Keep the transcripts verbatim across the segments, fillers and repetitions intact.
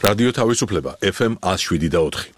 რადიო თავისუფლება ეფ ემ one oh seven და four.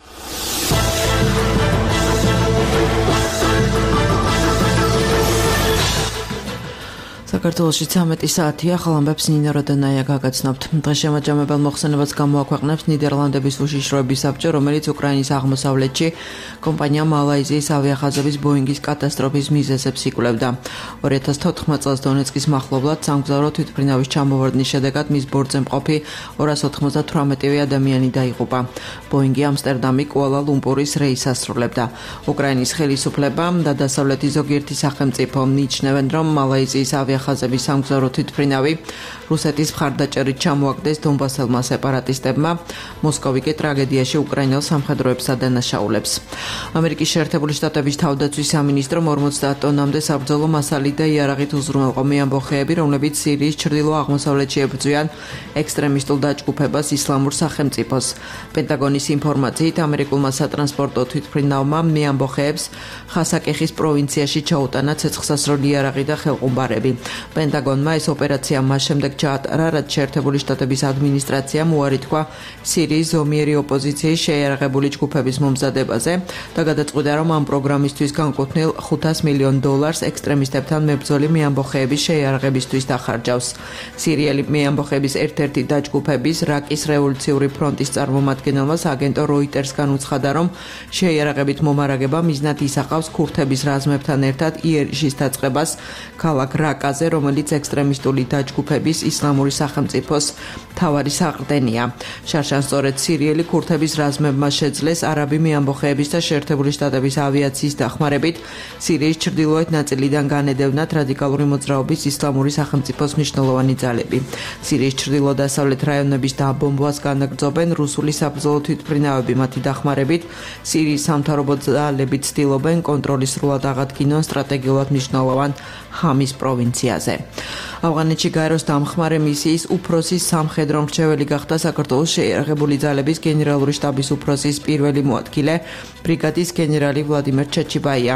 საქართველოში ცამეტი საათია, ხალამბებს ნინო როდონაია გაგაცნობთ. დღეს შემაჯამებელ მოხსენებაც გამოაქვეყნებს ნიდერლანდების უშიშროების საბჭო, რომელიც უკრაინის აღმოსავლეთში კომპანია მალაიზიის ავიახაზების ბოინგის კატასტროფის მიზეზებს იკვლევდა. two thousand fourteen წელს დონეცკის მახლობლად სამგზავრო თვითმფრინავის ჩამოვარდნის შედეგად მის ბორტზე მყოფი two hundred ninety-eight ადამიანი დაიღუპა. ბოინგი ამსტერდამი კუალა-ლუმპურის რეისს ასრულებდა. უკრაინის ხელისუფლებამ და დასავლეთის ზოგიერთი სახელმწიფო მიიჩნევენ, რომ მალაიზიის ავიახაზების სამგზავრო თვითმფრინავი რუსეთის მხარდაჭერით ჩამოაგდეს დონბასელმა სეპარატისტებმა. მოსკოვი კი ტრაგედიაში უკრაინელ სამხედროებს ადანაშაულებს. ამერიკის შეერთებული შტატების თავდაცვის სამინისტრომ forty ტონამდე საბრძოლო მასალი და იარაღით უზრუნველყო ამბოხეები, რომლებიც სირიის ჩრდილო-აღმოსავლეთში ებრძვიან ექსტრემისტულ დაჯგუფებას ისლამურ სახელმწიფოს. პენტაგონის ინფორმაციით, ამერიკულმა სატრანსპორტო თვითმფრინავმა ამბოხეებს ხასაკეხის პროვინციაში ჩაუტანა ცეცხლსასროლი იარაღი და ხელყუმბარები. პენტაგონმა ეს ოპერაცია მას შემდეგ ჩაატარა, რაც შეერთებული შტატების ადმინისტრაციამ უარი თქვა სირიის ზომიერი ოპოზიციის შეიარაღებული ჯგუფების მომზადებაზე და გადაწყვიტა, რომ ამ პროგრამისთვის განკუთვნილ five hundred მილიონ დოლარს ექსტრემისტებთან მებრძოლი მეამბოხეების შეიარაღებისთვის დახარჯავს. სირიელი მეამბოხეების ერთ-ერთი დაჯგუფების რაკის რევოლუციური ფრონტის წარმომადგენელმა აგენტო როიტერსგან უცხადა, რომ შეიარაღებით მომარაგება მიზნად ისახავს ქურთების რაზმებთან ერთად იერიშის დაწყებას ქალაქ რაკაზე, რომელიც ექსტრემისტული დაჯგუფების ისლამური სახელმწიფოს მთავარი საყრდენია. შარშან სწორედ სირიელი ქურთების რაზმებმა შეძლეს არაბი მეამბოხეების და შეერთებული შტატების ავიაციის დახმარებით სირიის ჩრდილოეთ ნაწილიდან განედევნათ რადიკალური მოძრაობის ისლამური სახელმწიფოს მნიშვნელოვანი ძალები. სირიის ჩრდილო-დასავლეთ რაიონების დაბომბვას განაგრძობენ რუსული საბრძოლო თვითმფრინავები, მათი დახმარებით სირიის სამთავრობო ძალები ცდილობენ კონტროლის სრულად აღადგინონ სტრატეგიულად მნიშვნელოვან ჰამის პროვინციაზე. ავღანეთში გაეროს დამხმარე მისიის უფროსის სამხედრო მრჩეველი გახდა საქართველოს შეიარაღებული ძალების გენერალური შტაბის უფროსის პირველი მოადგილე, ბრიგადის გენერალი ვლადიმერ ჩაჩიბაია.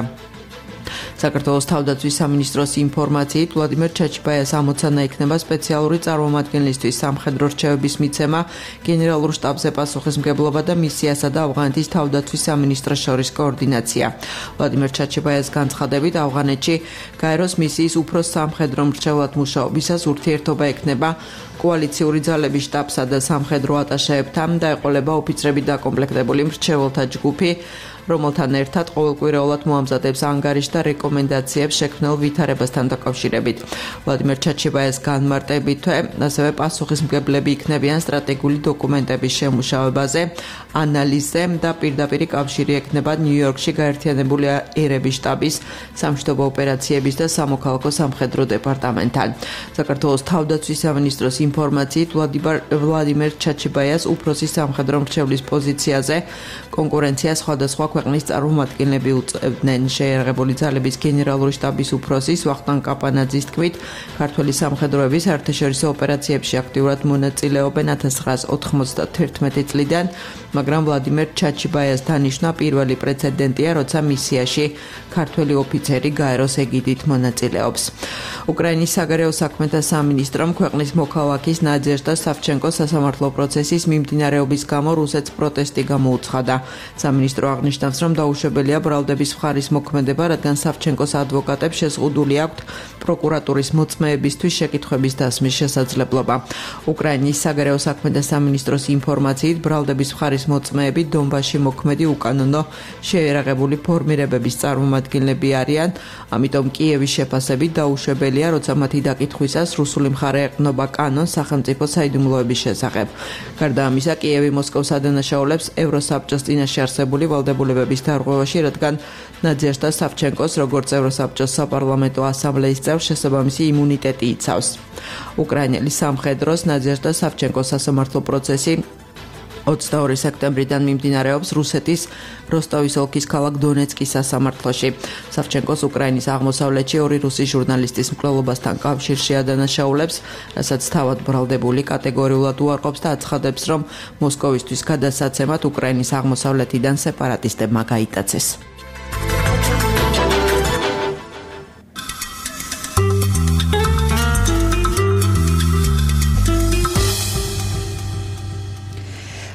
საქართველოს თავდაცვის სამინისტროს ინფორმაციით, ვლადიმერ ჩაჩიბაიას ამოცანა იქნება სპეციალური წარმომადგენლისთვის სამხედრო რჩევების მიცემა, გენერალურ შტაბზე პასუხისმგებლობა და მისიასა და ავღანეთის თავდაცვის სამინისტროს შორის კოორდინაცია. ვლადიმერ ჩაჩიბაიას განცხადებით, ავღანეთში გაეროს მისიის უფროს სამხედრო მრჩევლად მუშაობისას ურთიერთობა ექნება კოალიციური ძალების შტაბსა და სამხედრო ატაშეებთან და ეყოლება ოფიცრებით დაკომპლექტებული მრჩეველთა ჯგუფი, რომელთან ერთად ყოველკვირეულად მოამზადებს ანგარიშს და რეკომენდაციებს შექმნილ ვითარებასთან დაკავშირებით. ვლადიმერ ჩაჩიბაიას განმარტებით, ასევე პასუხისმგებლები იქნებიან სტრატეგიული დოკუმენტების შემუშავებაზე, ანალიზზე და პირდაპირ კავშირი ექნება ნიუ-იორკში გაერთიანებული ერების შტაბის სამშვიდობო ოპერაციების და სამოქალაქო სამხედრო დეპარტამენტთან. საქართველოს თავდაცვის სამინისტროს ინფორმაციით, ვლადიმერ ჩაჩიბაიას უფროსის სამხედრო მრჩევლის პოზიციაზე კონკურენცია სხვადასხვა ქვეყნის წარმომადგენლები უწევდნენ. შეიარაღებული ძალების გენერალური შტაბის უფროსის ვახტანგ კაპანაძის თქმით, ქართველი სამხედროები საერთაშორისო ოპერაციებში აქტიურად მონაწილეობენ one thousand nine hundred ninety-one წლიდან, მაგრამ ვლადიმერ ჩაჩიბაიას დანიშვნა პირველი პრეცედენტია, როცა მისიაში ქართველი ოფიცერი გაეროს ეგიდით მონაწილეობს. უკრაინის საგარეო საქმეთა სამინისტრომ ქვეყნის მოქალაქის ნადეჟდა სავჩენკოს სასამართლო პროცესის მიმდინარეობის გამო რუსეთს პროტესტი გამოუცხადა. სამინისტრო აღნიშნავს, რომ დაუშვებელია ბრალდების მხარის მოქმედება, რადგან სავჩენკოს ადვოკატებს შეზღუდული აქვთ პროკურატურის მოწმეებისთვის შეკითხვების დასმის შესაძლებლობა. უკრაინის საგარეო საქმეთა სამინისტროს ინფორმაციით, ბრალდების მხარის მოწმეები დონბასში მოქმედი უკანონო შეიარაღებული ფორმირებების წარმომადგენლები არიან, ამიტომ კიევის შეფასებით დაუშვებელია, როცა მათი დაკითხვისას რუსული მხარე ეყრდნობა კანონს სახელმწიფო საიდუმლოების შესახებ. გარდა ამისა, კიევი მოსკოვს ადანაშაულებს ევროსაბჭოს წინაშე არსებული ვალდებულებების დარღვევაში, რადგან ნადეჟდა სავჩენკოს როგორც ევროსაბჭოს საპარლამენტო ასამბლეის წევრს შესაბამისი იმუნიტეტი იცავს. უკრაინელი სამხედროს ნადეჟდა სავჩენკოს სასამართლო პროცესი twenty-second სექტემბრიდან მიმდინარეობს რუსეთის როსტოვის ოლქის ქალაქ დონეცკის სასამართლოში. სავჩენკოს უკრაინის აღმოსავლეთში ორი რუსი ჟურნალისტის მკვლელობასთან კავშირში ადანაშაულებს, რასაც თავად ბრალდებული კატეგორიულად უარყოფს და აცხადებს, რომ მოსკოვისთვის გადასაცემად უკრაინის აღმოსავლეთიდან სეპარატისტებმა გაიტაცეს.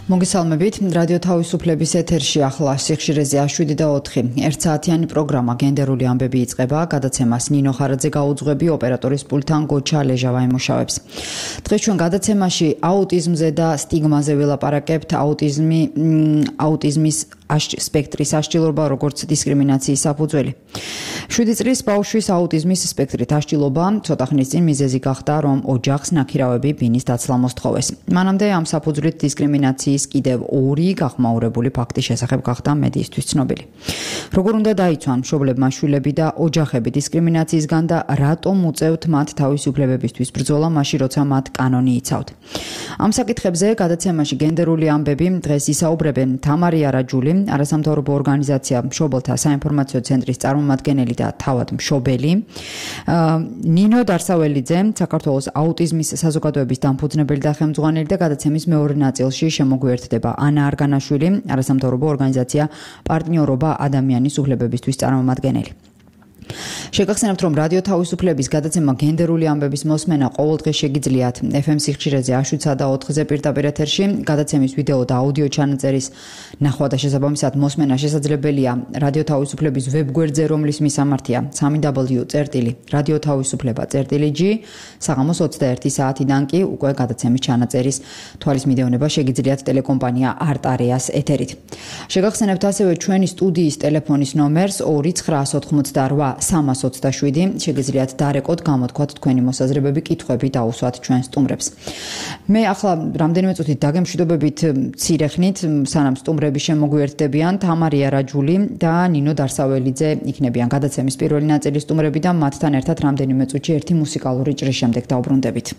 მოგესალმებით, რადიო თავისუფლების ეთერში ახლა სიხშირეზე შვიდი და ოთხი. ერთ საათიანი პროგრამა გენდერული ამბები იწყება, გადაცემას ნინო ხარაძე გაუძღვები, ოპერატორის პულტთან გოჩა ლეჟავა იმუშავებს. დღეს ჩვენ გადაცემაში აუტიზმზე და სტიგმაზე ვილაპარაკებთ, აუტიზმი, აუტიზმის სპექტრის აღჭილობა, როგორც დისკრიმინაციის საფუძველი. შვიდი წლის ბავშვის აუტიზმის სპექტრით აღჭილობა ცოტა ხნის წინ მიზეზი გახდა, რომ ოჯახს ნაქირავები ბინის დაცლა მოსთხოვეს. მანამდე ამ საფუძვლით დისკრიმინაციის კიდევ ორი გახმაურებული ფაქტის შესახებ გახდა მედიისთვის ცნობილი. როგორ უნდა დაიცვან მშობლებმა შვილები და ოჯახები დისკრიმინაციისგან და რატომ უწევთ მათ თავისუფლებებისთვის ბრძოლა მაშინ, როცა მათ კანონი იცავთ. ამ საკითხებზე გადაცემაში გენდერული ამბები დღეს ისაუბრებენ თამარი არაჯული, არასამთავრობო ორგანიზაცია მშობელთა საინფორმაციო ცენტრის წარმომადგენელი და თავად მშობელი, ნინო დარსაველიძე, საქართველოს აუტიზმის საზოგადოების დამფუძნებელი და ხელმძღვანელი და გადაცემის მეორე ნაწილში შემოგვიერთდება ანა არგანაშვილი, არასამთავრობო ორგანიზაცია პარტნიორობა ადამიანის უფლებებისთვის წარმომადგენელი. შეგახსენებთ, რომ რადიო თავისუფლების გადაცემა გენდერული ამბების მოსმენა ყოველდღე შეგიძლიათ ეფ ემ სიხშირეზე შვიდსა და ოთხზე პირდაპირ ეთერში. გადაცემის ვიდეო და აუდიო ჩანაწერის ნახვა და შესაბამისად მოსმენა შესაძლებელია რადიო თავისუფლების ვებგვერდზე, რომლის მისამართია სამი დაბლიუ წერტილი რადიო თავისუფლება წერტილი ჯი. საღამოს ოცდაერთი საათიდან კი უკვე გადაცემის ჩანაწერის თვალის მიდევნება შეგიძლიათ ტელეკომპანია არტარეას ეთერით. შეგახსენებთ ასევე ჩვენი სტუდიის ტელეფონის ნომერს ორი ცხრაას ოთხმოცდაოთხ სამას ოცდაშვიდი. შეგიძლიათ დარეკოთ, გამოთქვათ თქვენი მოსაზრებები, კითხვები და უსვათ ჩვენ სტუმრებს. მე ახლა რამდენიმე წუთით დაგემშვიდობებით მცირე ხნით, სანამ სტუმრები შემოგვიერთდებიან, თამარი არაჯული და ნინო დარსაველიძე იქნებიან გადაცემის პირველი ნაწილის სტუმრები და მათთან ერთად რამდენიმე წუთში ერთი მუსიკალური ჭრის შემდეგ დავბრუნდებით.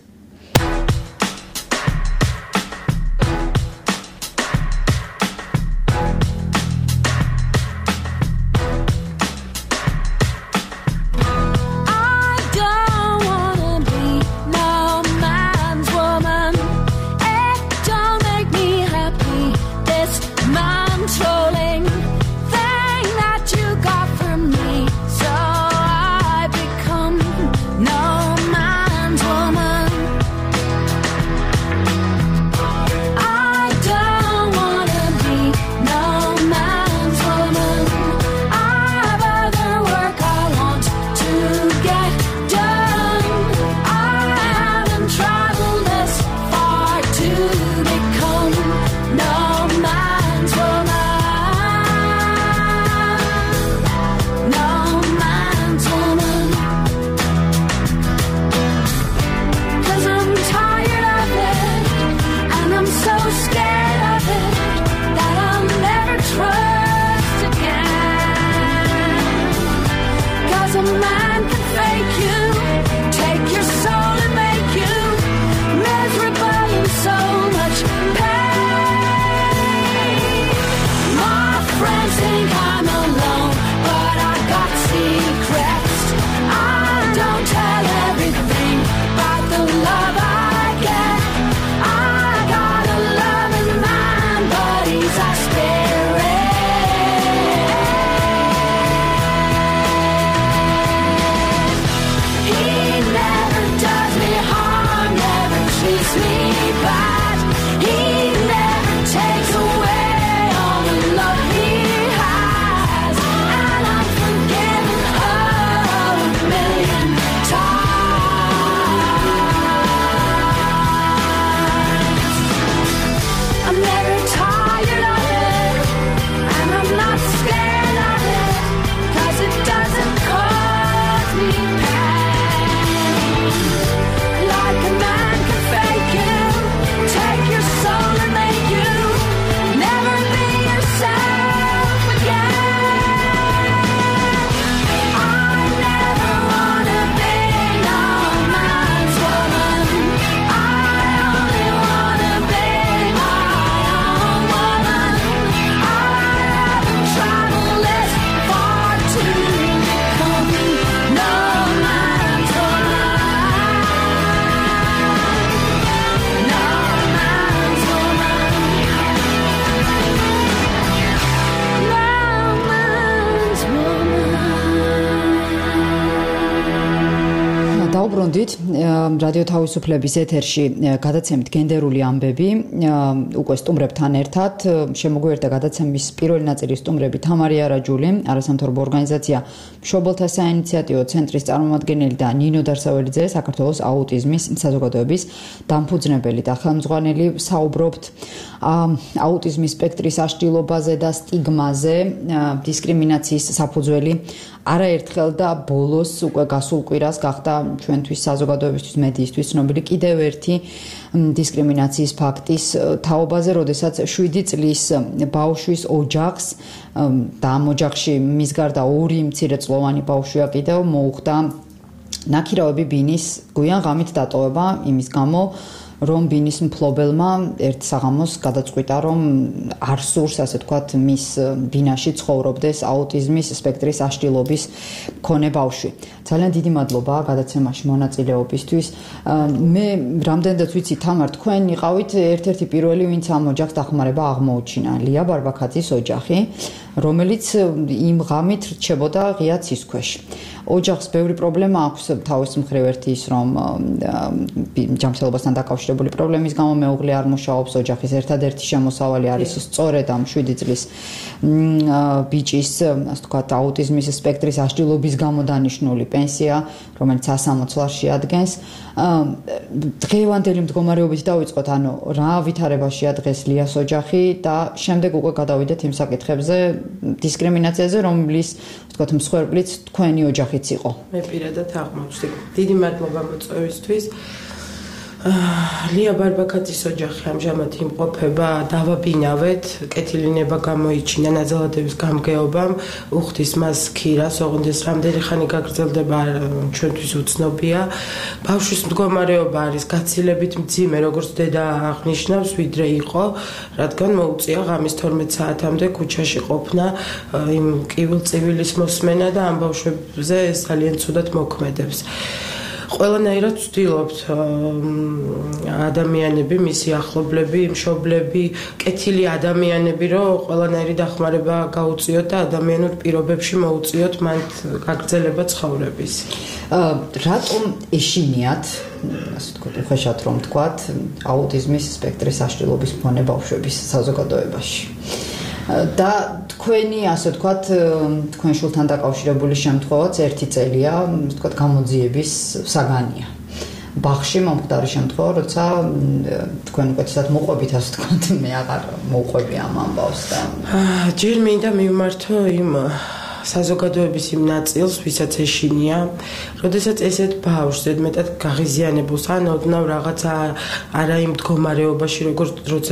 დაუბრუნდით რადიო თავისუფლების ეთერში გადაცემით გენდერული ამბები უკვე სტუმრებთან ერთად შემოგვიერთდა გადაცემის პირველი ნაწილის სტუმრები თამარი არაჯული არასამთავრობო ორგანიზაცია მშობელთა საინიციატივო ცენტრის წარმომადგენელი და ნინო დარსაველიძე საქართველოს აუტიზმის საზოგადოების დამფუძნებელი და ხელმძღვანელი საუბრობთ აუტიზმის სპექტრის აშლილობაზე და სტიგმაზე დისკრიმინაციის საფუძველი არაერთხელ და ბოლოს უკვე გასულ კვირას გახდა ჩვენთვის საზოგადოებისთვის მედიისთვის ცნობილი კიდევ ერთი დისკრიმინაციის ფაქტის თაობაზე, როდესაც შვიდი წლის ბავშვის ოჯახს და ამ ოჯახში მის გარდა ორი მცირეწლოვანი ბავშვია კიდევ მოუხდა ნაქირავები ბინის გვიან ღამით დატოვება იმის გამო რომ ბინის მფლობელმა ერთ საღამოს გადაწყვიტა რომ არ სურს ასე ვთქვათ მის ბინაში ცხოვრობდეს აუტიზმის სპექტრის აშლილობის მქონე ბავშვი. ძალიან დიდი მადლობა გადაცემაში მონაწილეობისთვის. მე რამდენადაც ვიცი თამარ თქვენ იყავით ერთ-ერთი პირველი ვინც ამ ოჯახს დახმარება აღმოუჩინა ლია ბარბაქაძის ოჯახი რომელიც იმ ღამით რჩებოდა ღია ცის ქვეშ. ოჯახს ბევრი პრობლემა აქვს თავის მხრივ ერთი ის რომ ჯანმრთელობასთან დაკავშირებული პრობლემის გამო მეუღლე არ მუშაობს ოჯახის ერთადერთი შემოსავალი არის სწორედ ამ შვიდი წლის ბიჭის ასე ვთქვათ აუტიზმის სპექტრის აშლილობის გამო დანიშნული პენსია რომელიც ასამოც ლარს შეადგენს დღევანდელი მდგომარეობით დავიწყოთ ანუ რა ვითარებაშია დღეს ლიას ოჯახი და შემდეგ უკვე გადავიდეთ იმ საკითხებზე დისკრიმინაციაზე რომლის ვთქვათ მსხვერპლიც თქვენი ოჯახიც იყო. მე პირადად აღმოჩნდი. დიდი მადლობა მოწვევისთვის. ლია ბარბაქაძის ოჯახი ამჟამად იმყოფება დავაბინავეთ, კეთილინება გამოიჩინა ნაძალადების გამგეობამ, უხდის მას ქირას, ოღონდ რამდენი ხანი გაგრძელდება ჩვენთვის უცნობია. ბავშვის მდგომარეობა არის გაცილებით მძიმე, როგორც დედა აღნიშნავს, ვიდრე იყო, რადგან მოუწია ღამის თორმეტ საათამდე ქუჩაში ყოფნა, იმ კივილ-წივილის მოსმენა და ამ ბავშვებზე ძალიან ცუდად მოქმედებს. ყველანაირად ვცდილობთ ადამიანები, მისი ახლობლები, მშობლები, კეთილი ადამიანები, რომ ყველანაირი დახმარება გაუწიოთ და ადამიანურ პირობებში მოუწიოთ მან გაგრძელება ცხოვრების. რატომ ეშინიათ, ასე ვთქვათ, უხეშად რომ ვთქვათ, აუტიზმის სპექტრის აშლილობის მქონე ბავშვების საზოგადოებაში? და თქვენი ასე ვთქვათ თქვენ შულთან დაკავშირებული შემთხვევაც ერთი წელია ვთქვათ გამოძიების საგანია. ბაღში მომხდარი შემთხვევა, როცა თქვენ უკეთესად მოყვებით ასე ვთქვათ, მე აღარ მოყვები ამ ამბავს და ჯერ მინდა მივმართო იმ საზოგადოების იმ ნაწილს, ვისაც ეშინია, როდესაც ესეთ ბავშვს ზედმეტად გაღიზიანებულს ან ოდნავ რაღაცა არა იმ მდგომარეობაში, როგორც როცა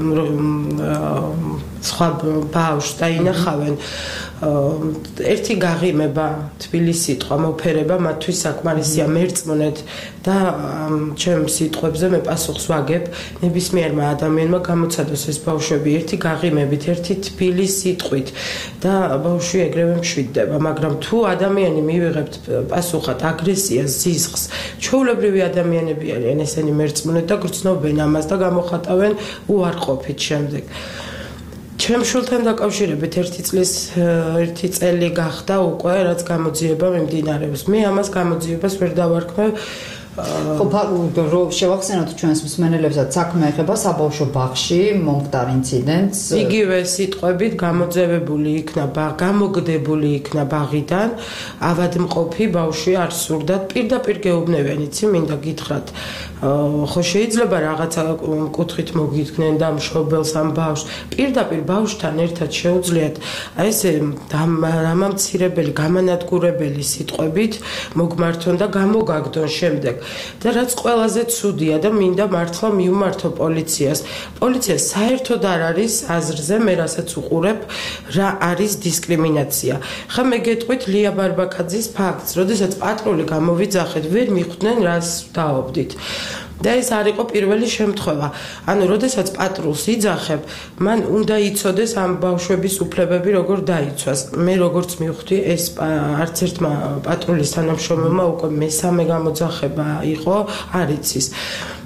სხვა ბავშვს დაინახავენ, ერთი გაღიმება, თბილი სიტყვა, მოფერება მათთვის საკმარისია მერწმუნეთ და ჩემ სიტყვებზე მე პასუხს ვაგებ ნებისმიერმა ადამიანმა გამოცადოს ეს ბავშვები ერთი გაღიმებით, ერთი თბილი სიტყვით და ბავშვი ეგრევე მშვიდდება, მაგრამ თუ ადამიანი მივიღებთ პასუხად აგრესიას, ზიზღს, ჩვეულებრივი ადამიანები არიან ესენი მერწმუნეთ და გრძნობენ ამას და გამოხატავენ უარყოფით შემდეგ. ჩემ შულთან დაკავშირებით ერთი წლის ერთი წელი გახდა უკვე რაც გამოძიება მიმდინარეობს. მე ამას გამოძიებას ვერ დავარქმევ. ხო, შევახსენოთ ჩვენს მსმენელებსაც საქმე ეხება საბავშვო ბაღში მომხდარ ინციდენტს. იგივე სიტყვებით გამოძევებული იქნა ბაღ, გამოგდებული იქნა ბაღიდან, ავადმყოფი ბავშვი არ სურდათ, პირდაპირ გეუბნებიან, იცი, მინდა გითხრათ. ხო შეიძლება რაღაცა კუთხით მოგიდგნენ და მშობელს ამ ბავშვს პირდაპირ ბავშვთან ერთად შეუძლიათ აი ესე დამამცირებელი, გამანადგურებელი სიტყვებით მოგმართონ და გამოგაგდონ შემდეგ. და რაც ყველაზე ცუდია და მინდა მართლა მივმართო პოლიციას. პოლიცია საერთოდ არ არის აზრზე, მე რასაც უყურებ, რა არის დისკრიმინაცია. ხა მე გეტყვით ლია ბარბაქაძის ფაქტს, როდესაც პატრული გამოვიძახეთ, ვერ მიხვდნენ რას დაობდით. და ეს არ იყო პირველი შემთხვევა. ანუ როდესაც პატრულს იძახებ, მან უნდა იცოდეს ამ ბავშვების უფლებები როგორ დაიცვას. მე როგორც მივხვდი, ეს არც ერთმა პატრულის თანამშრომელმა უკვე მესამე გამოძახება იყო, არ იცის.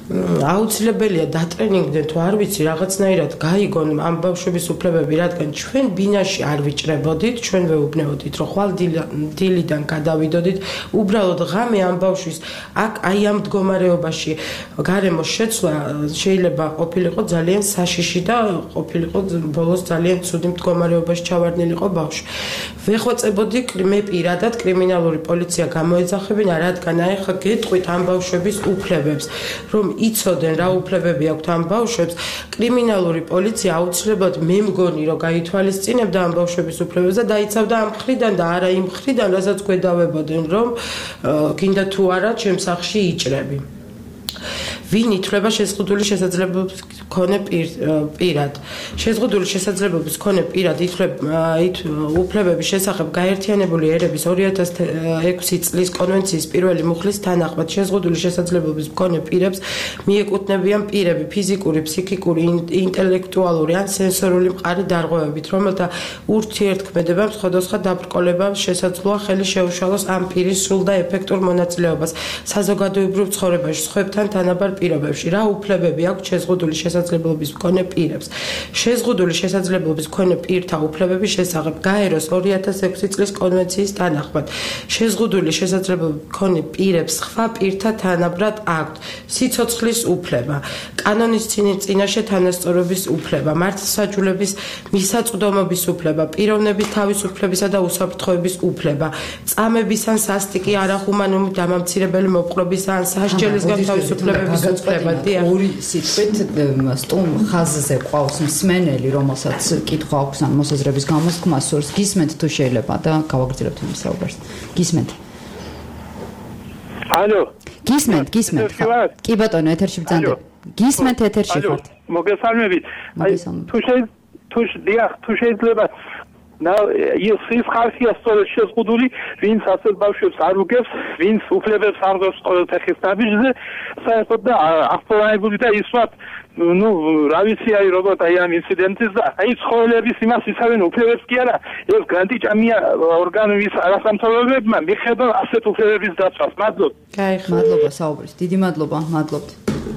აუცილებელია დატრენინგდნენ თუ არ ვიცი რაღაცნაირად გაიგონ ამ ბავშვების უფლებები, რადგან ჩვენ ბინაში არ ვიჭრებოდით, ჩვენ ვეუბნებოდით, რომ ხვალ დილიდან გადავიდოდით, უბრალოდ ღამე ამ ბავშვის აქ აი ამ მდგომარეობაში გარემოს შეცვლა შეიძლება ყოფილიყო ძალიან საშიში და ყოფილიყო ბოლოს ძალიან ცუდი მდგომარეობაში ჩავარდნილიყო ბავშვი. ვეხვეწებოდი მე პირადად კრიმინალური პოლიცია გამოეძახებინა, რადგან აი ხა გეტყვით ამ ბავშვების უფლებებს, რომ იცოდნენ რა უფლებები აქვთ ამ ბავშვებს, კრიმინალური პოლიცია აუცილებლად მე მგონი რომ გაითვალისწინებდა ამ ბავშვების უფლებებს და დაიცავდა ამ მხრიდან და არა იმ მხრიდან, რასაც გვედავებოდნენ, რომ გინდა თუ არა ჩემ სახლში იჭრები. ვინ ითვლება შეზღუდული შესაძლებლობის მქონე პირად. შეზღუდული შესაძლებლობის მქონე პირად ითვლება უფლებების შესახებ გაერთიანებული ერების ორი ათას ექვსი წლის კონვენციის პირველი მუხლის თანახმად შეზღუდული შესაძლებლობის მქონე პირებს მიეკუთვნებიან პირები ფიზიკური, ფსიქიკური, ინტელექტუალური ან სენსორული მყარი დარღვევებით, რომელთა ურთიერთქმედებამ სხვადასხვა დაბრკოლებამ შესაძლოა ხელი შეუშალოს ამ პირის სრულ და ეფექტურ მონაწილეობას საზოგადოებრივ ცხოვრებაში, სხვებთან თანაბარ პირობებში. რა უფლებები აქვს შეზღუდული შესაძლებლობის მქონე პირებს? შეზღუდული შესაძლებლობის მქონე პირთა უფლებების შესახებ გაეროს ორი ათას ექვსი წლის კონვენციის თანახმად შეზღუდული შესაძლებლობის მქონე პირებს სხვა პირთა თანაბრად აქვთ სიცოცხლის უფლება, კანონის წინაშე თანასწორობის უფლება, მართლმსაჯულების მისაწვდომობის უფლება, პიროვნების თავისუფლებისა და უსაფრთხოების უფლება, წამების ან სასტიკი არახუმანური დამამცირებელი მოპყრობის ან სასჯელისგან თავისუფლებების უფლება. ორი სიტყვით სტუმ ხაზზე ყავს მსმენელი, რომელსაც კითხვა აქვს ან მოსაზრების გამოსთქმა სურს, გისმენთ თუ შეიძლება და გავაგრძელებთ იმ საუბარს. გისმენთ. ალო. გისმენთ, გისმენთ. კი ბატონო, ეთერში ბრძანდებით. გისმენთ, ეთერში ხართ. მოგესალმებით. აი თუ შეიძლება თუ თუ შეიძლება და ის ხალხია სწორედ შეზღუდული, ვინც ასეთ ბავშვებს არ უგებს, ვინც უფლებებს არ გვაქვს ყოველთა ხის დაბიჯზე, საერთოდ და აღფრთოვანებული და ისვათ, ну, რა ვიცი აი როგორ აი ამ ინციდენტის და აი ცხოველების იმას იცავენ უფლებებს კი არა, ეს განტიჭამია ორგანოების არასამთავრობოებმა მიხედავ ასეთ უფლებების დაცვას. მადლობა. მადლობა საუბრის. დიდი მადლობა, მადლობთ.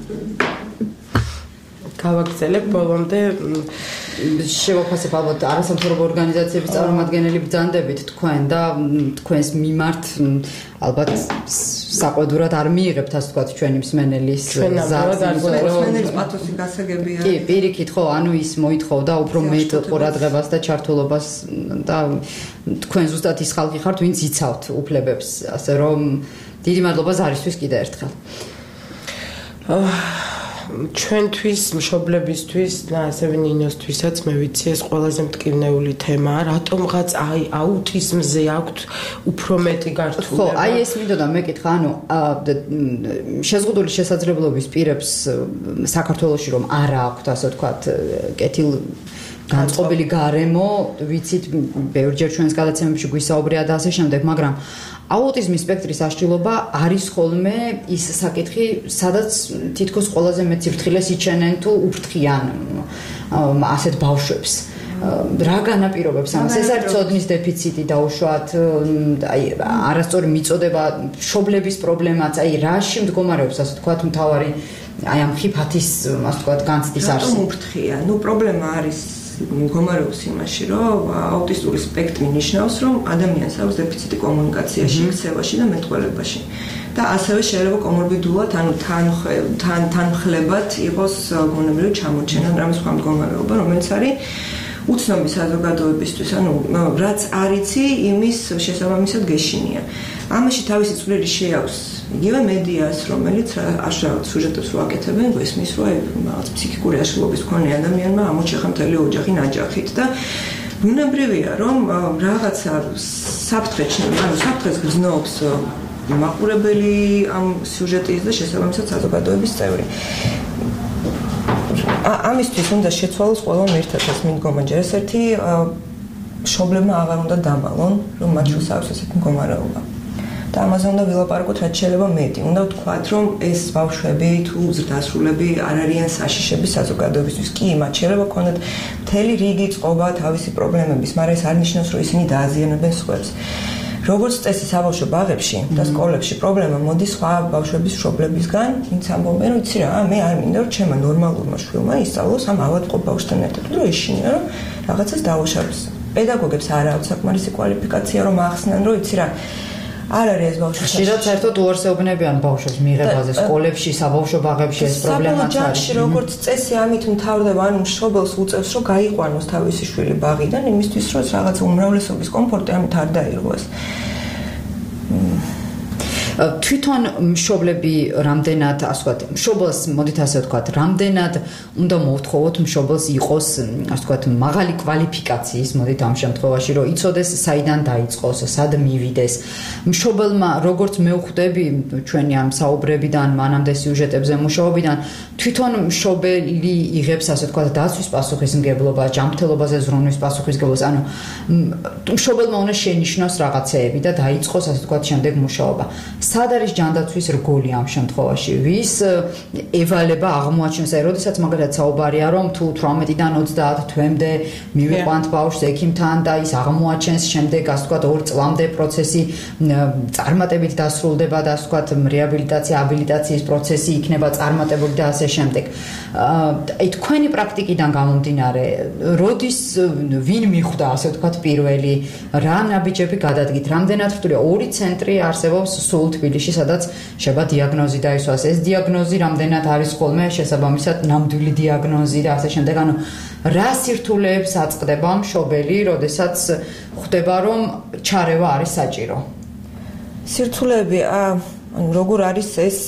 გავაგრძელებ ბოლომდე შევაფასებ ალბათ არასამთავრობო ორგანიზაციების წარმომადგენელი ბრძანდებით თქვენ და თქვენს მიმართ ალბათ საყვედურად არ მიიღებთ ასე ვთქვათ ჩვენი მსმენელის მსმენელის პათოსი გასაგებია. კი, პირიქით ხო, ანუ ის მოითხოვდა უფრო მეტ ყურადღებას და ჩართულობას და თქვენ ზუსტად ის ხალხი ხართ, ვინც იცავთ უფლებებს, ასე რომ დიდი მადლობა ზარისთვის კიდევ ერთხელ. ჩვენთვის, მშობლებისთვის და ასევე ნინოსთვისაც მე ვიცი ეს ყველაზე მტკივნეული თემაა, რატომღაც აი აუტიზმზე აქვთ უფრო მეტი გართულება. ხო, აი ეს მინდოდა მეკითხა, ანუ შეზღუდული შესაძლებლობის პირებს საქართველოში რომ არა აქვთ, ასე ვთქვათ, კეთილ განწყობილი გარემო, ვიცით, ბევრჯერ ჩვენს გადაცემებში გვისაუბრია და ასე შემდეგ, მაგრამ აუტიზმის სპექტრის აღჭურვილობა არის ხოლმე ის საკითხი, სადაც თითქოს ყველაზე მეტ სიფრთხილეს იჩენენ თუ უფრთხიან ასეთ ბავშვებს. რა განაპირობებს ამას? ეს არის ცოდნის დეფიციტი დაუშვათ, აი არასწორი მიწოდება, მშობლების პრობლემაც, აი რაში მდგომარეობს, ასე ვთქვათ, მთავარი აი ამ ხიფათის, ასე ვთქვათ, განცდის არსი. რატომ უფრთხია? ნუ პრობლემა არის მდგომარეობს იმაში, რომ აუტისტური სპექტრი ნიშნავს, რომ ადამიანს აქვს დეფიციტი კომუნიკაციაში, ქცევაში და მეტყველებაში. და ასევე შეიძლება კომორბიდულად, ანუ თან თანმხლებად იყოს გონებრივი ჩამორჩენა რამე სხვა მდგომარეობა, რომელიც არის უცნობი საზოგადოებისთვის, ანუ რაც არიცი, იმის შესაბამისად გეშინია. ამაში თავისი წვლილი შეაქვს იგივე მედიას, რომელიც აშრალ სიუჟეტებს რო აკეთებენ, გვესმის, რომ რაღაც ფსიქიკური აშლილობის მქონე ადამიანმა ამოჩეხა მთელი ოჯახი ნაჯახით და ბუნებრივია, რომ რაღაცა საფრთხეც, ანუ საფრთხეს გრძნობს მაყურებელი ამ სიუჟეტის და შესაბამისად საზოგადოების წევრი. ამისთვის უნდა შეცვალოს ყველამ ერთად ეს მიდგომა. ჯერ ერთი მშობლებმა აღარ უნდა დამალონ, რომ მათ შორის აქვს ესეთი მდგომარეობა. და ამაზე უნდა ვილაპარაკოთ რაც შეიძლება მეტი. უნდა ვთქვათ, რომ ეს ბავშვები თუ ზრდასრულები არ არიან საშიშები საზოგადოებისთვის. კი, მათ შეიძლება ქონდეთ მთელი რიგი წყობა თავისი პრობლემების, მაგრამ ეს არ ნიშნავს, რომ ისინი დააზიანებენ სხვებს. როგორც წესი საბავშვო ბაღებში და სკოლებში პრობლემა მოდის სხვა ბავშვების მშობლებისგან, ვინც ამბობენ, რომ იცი რა, მე არ მინდა რომ ჩემმა ნორმალურმა შვილმა ისწავლოს ამ ავადმყოფ ბავშვთან ერთად, რომ ეშინია რომ რაღაცას დაუშავოს. პედაგოგებს არ აქვს საკმარისი კვალიფიკაცია რომ ახსნან, რომ იცი რა არ არის ეს ბავშვი. ხშირად საერთოდ უარსებობნებიან ბავშვებს მიღებაზე სკოლებში, საბავშვო ბაღებში ეს პრობლემაც არის. ჯანში როგორც წესი ამით მთავრდება, ანუ მშობელს უწევს, რომ გაიყვანოს თავისი შვილი ბაღიდან, იმისთვის რომ რაღაც უმრავლესობის კომფორტი ამით არ დაირღვეს. თვითონ მშობლები რამდენად, ასე ვთქვათ, მშობელს მოდით ასე ვთქვათ, რამდენად უნდა მოვთხოვოთ მშობელს იყოს, ასე ვთქვათ, მაღალი კვალიფიკაციის, მოდით ამ შემთხვევაში, რომ იცოდეს საიდან დაიწყოს, სად მივიდეს. მშობელმა, როგორც მე ვხვდები ჩვენი ამ საუბრებიდან, მანამდე სიუჟეტებზე მუშაობიდან, თვითონ მშობელი იღებს, ასე ვთქვათ, დაცვის პასუხისმგებლობა, ჯანმრთელობაზე ზრუნვის პასუხისმგებლობას, ანუ მშობელმა უნდა შენიშნოს რაღაცეები და დაიწყოს, ასე ვთქვათ, შემდეგ მუშაობა. სად არის ჯანდაცვის რგოლი ამ შემთხვევაში? ვის ევალება აღმოაჩენს, აი, როდესაც მაგალითად საუბარია, რომ თუ თვრამეტიდან ოცდაათ თვემდე მივიყვანთ ბავშვს ექიმთან და ის აღმოაჩენს, შემდეგ ასე ვთქვათ, ორ წლამდე პროცესი წარმატებით დასრულდება და ასე ვთქვათ, რეაბილიტაცია, აბილიტაციის პროცესი იქნება წარმატებული და ასე შემდეგ. აი, თქვენი პრაქტიკიდან გამომდინარე, როდის ვინ მიხვდა, ასე ვთქვათ, პირველი, რა ნაბიჯები გადადგით, რამდენად რთულია? ორი ცენტრი არსებობს სულ თბილისში, სადაც შეება დიაგნოზი დაისვას. ეს დიაგნოზი რამდენად არის ხოლმე შესაბამისად ნამდვილი დიაგნოზი და ასე შემდეგ. ანუ რა სირთულეებს აწყდება მშობელი, როდესაც ხვდება, რომ ჩარევა არის საჭირო? სირთულეები, ანუ როგორ არის ეს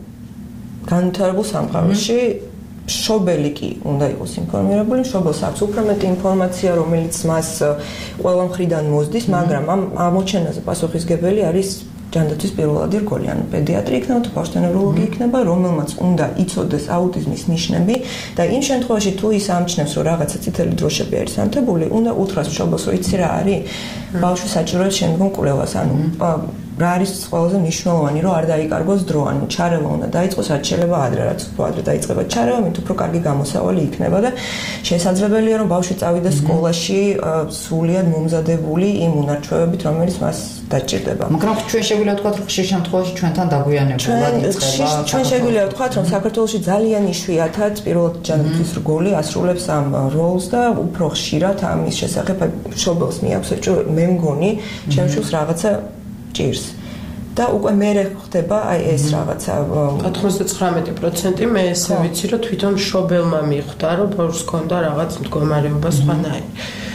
განვითარებულ სამყაროში? მშობელი კი უნდა იყოს ინფორმირებული, მშობელს აქვს უფრო მეტი ინფორმაცია, რომელიც მას ყველა მხრიდან მოსდის, მაგრამ ამ ამოჩენაზე პასუხისმგებელი არის ჯანდაცვის პირველადი რგოლი, ანუ პედიატრი იქნება, თუ ბავშვთა ნევროლოგი იქნება, რომელმაც უნდა იცოდეს აუტიზმის ნიშნები და იმ შემთხვევაში თუ ის ამჩნევს, რომ რაღაცა წითელი დროშები არის ანთებული, უნდა უთხრას მშობელს, რომ იცი რა არის, ბავშვი საჭიროებს შემდგომ კვლევას, ანუ რა არის ყველაზე მნიშვნელოვანი, რომ არ დაიკარგოს დრო, ანუ ჩარევა უნდა დაიწყოს, რაც შეიძლება ადრე, რაც უფრო ადრე დაიწყება ჩარევა, მით უფრო კარგი გამოსავალი იქნება და შესაძლებელია, რომ ბავშვი წავიდა სკოლაში სრულიად მომზადებული იმ უნარჩვევებით, რომელიც მას დაჭირდება. მაგრამ ჩვენ შეგვიძლია ვთქვათ, რომ ხშირ შემთხვევაში ჩვენთან დაგვიანებულად იწყება. ჩვენ შეგვიძლია ვთქვათ, რომ საქართველოში ძალიან იშვიათად პირველად ჯანდაცვის რგოლი ასრულებს ამ როლს და უფრო ხშირად ამის შესახებ მშობელს მიაქვს საჭირო, მე მგონი, ჩემ შვილს რაღაცა ჭირს. და უკვე მე ხდება აი ეს რაღაცა ათორმოცდათხრამეტი პროცენტი მე ესე ვიცი რომ თვითონ მშობელმა მიხვდა რომ ბავშვს ჰქონდა რაღაც მდგომარეობა სხვანაირი.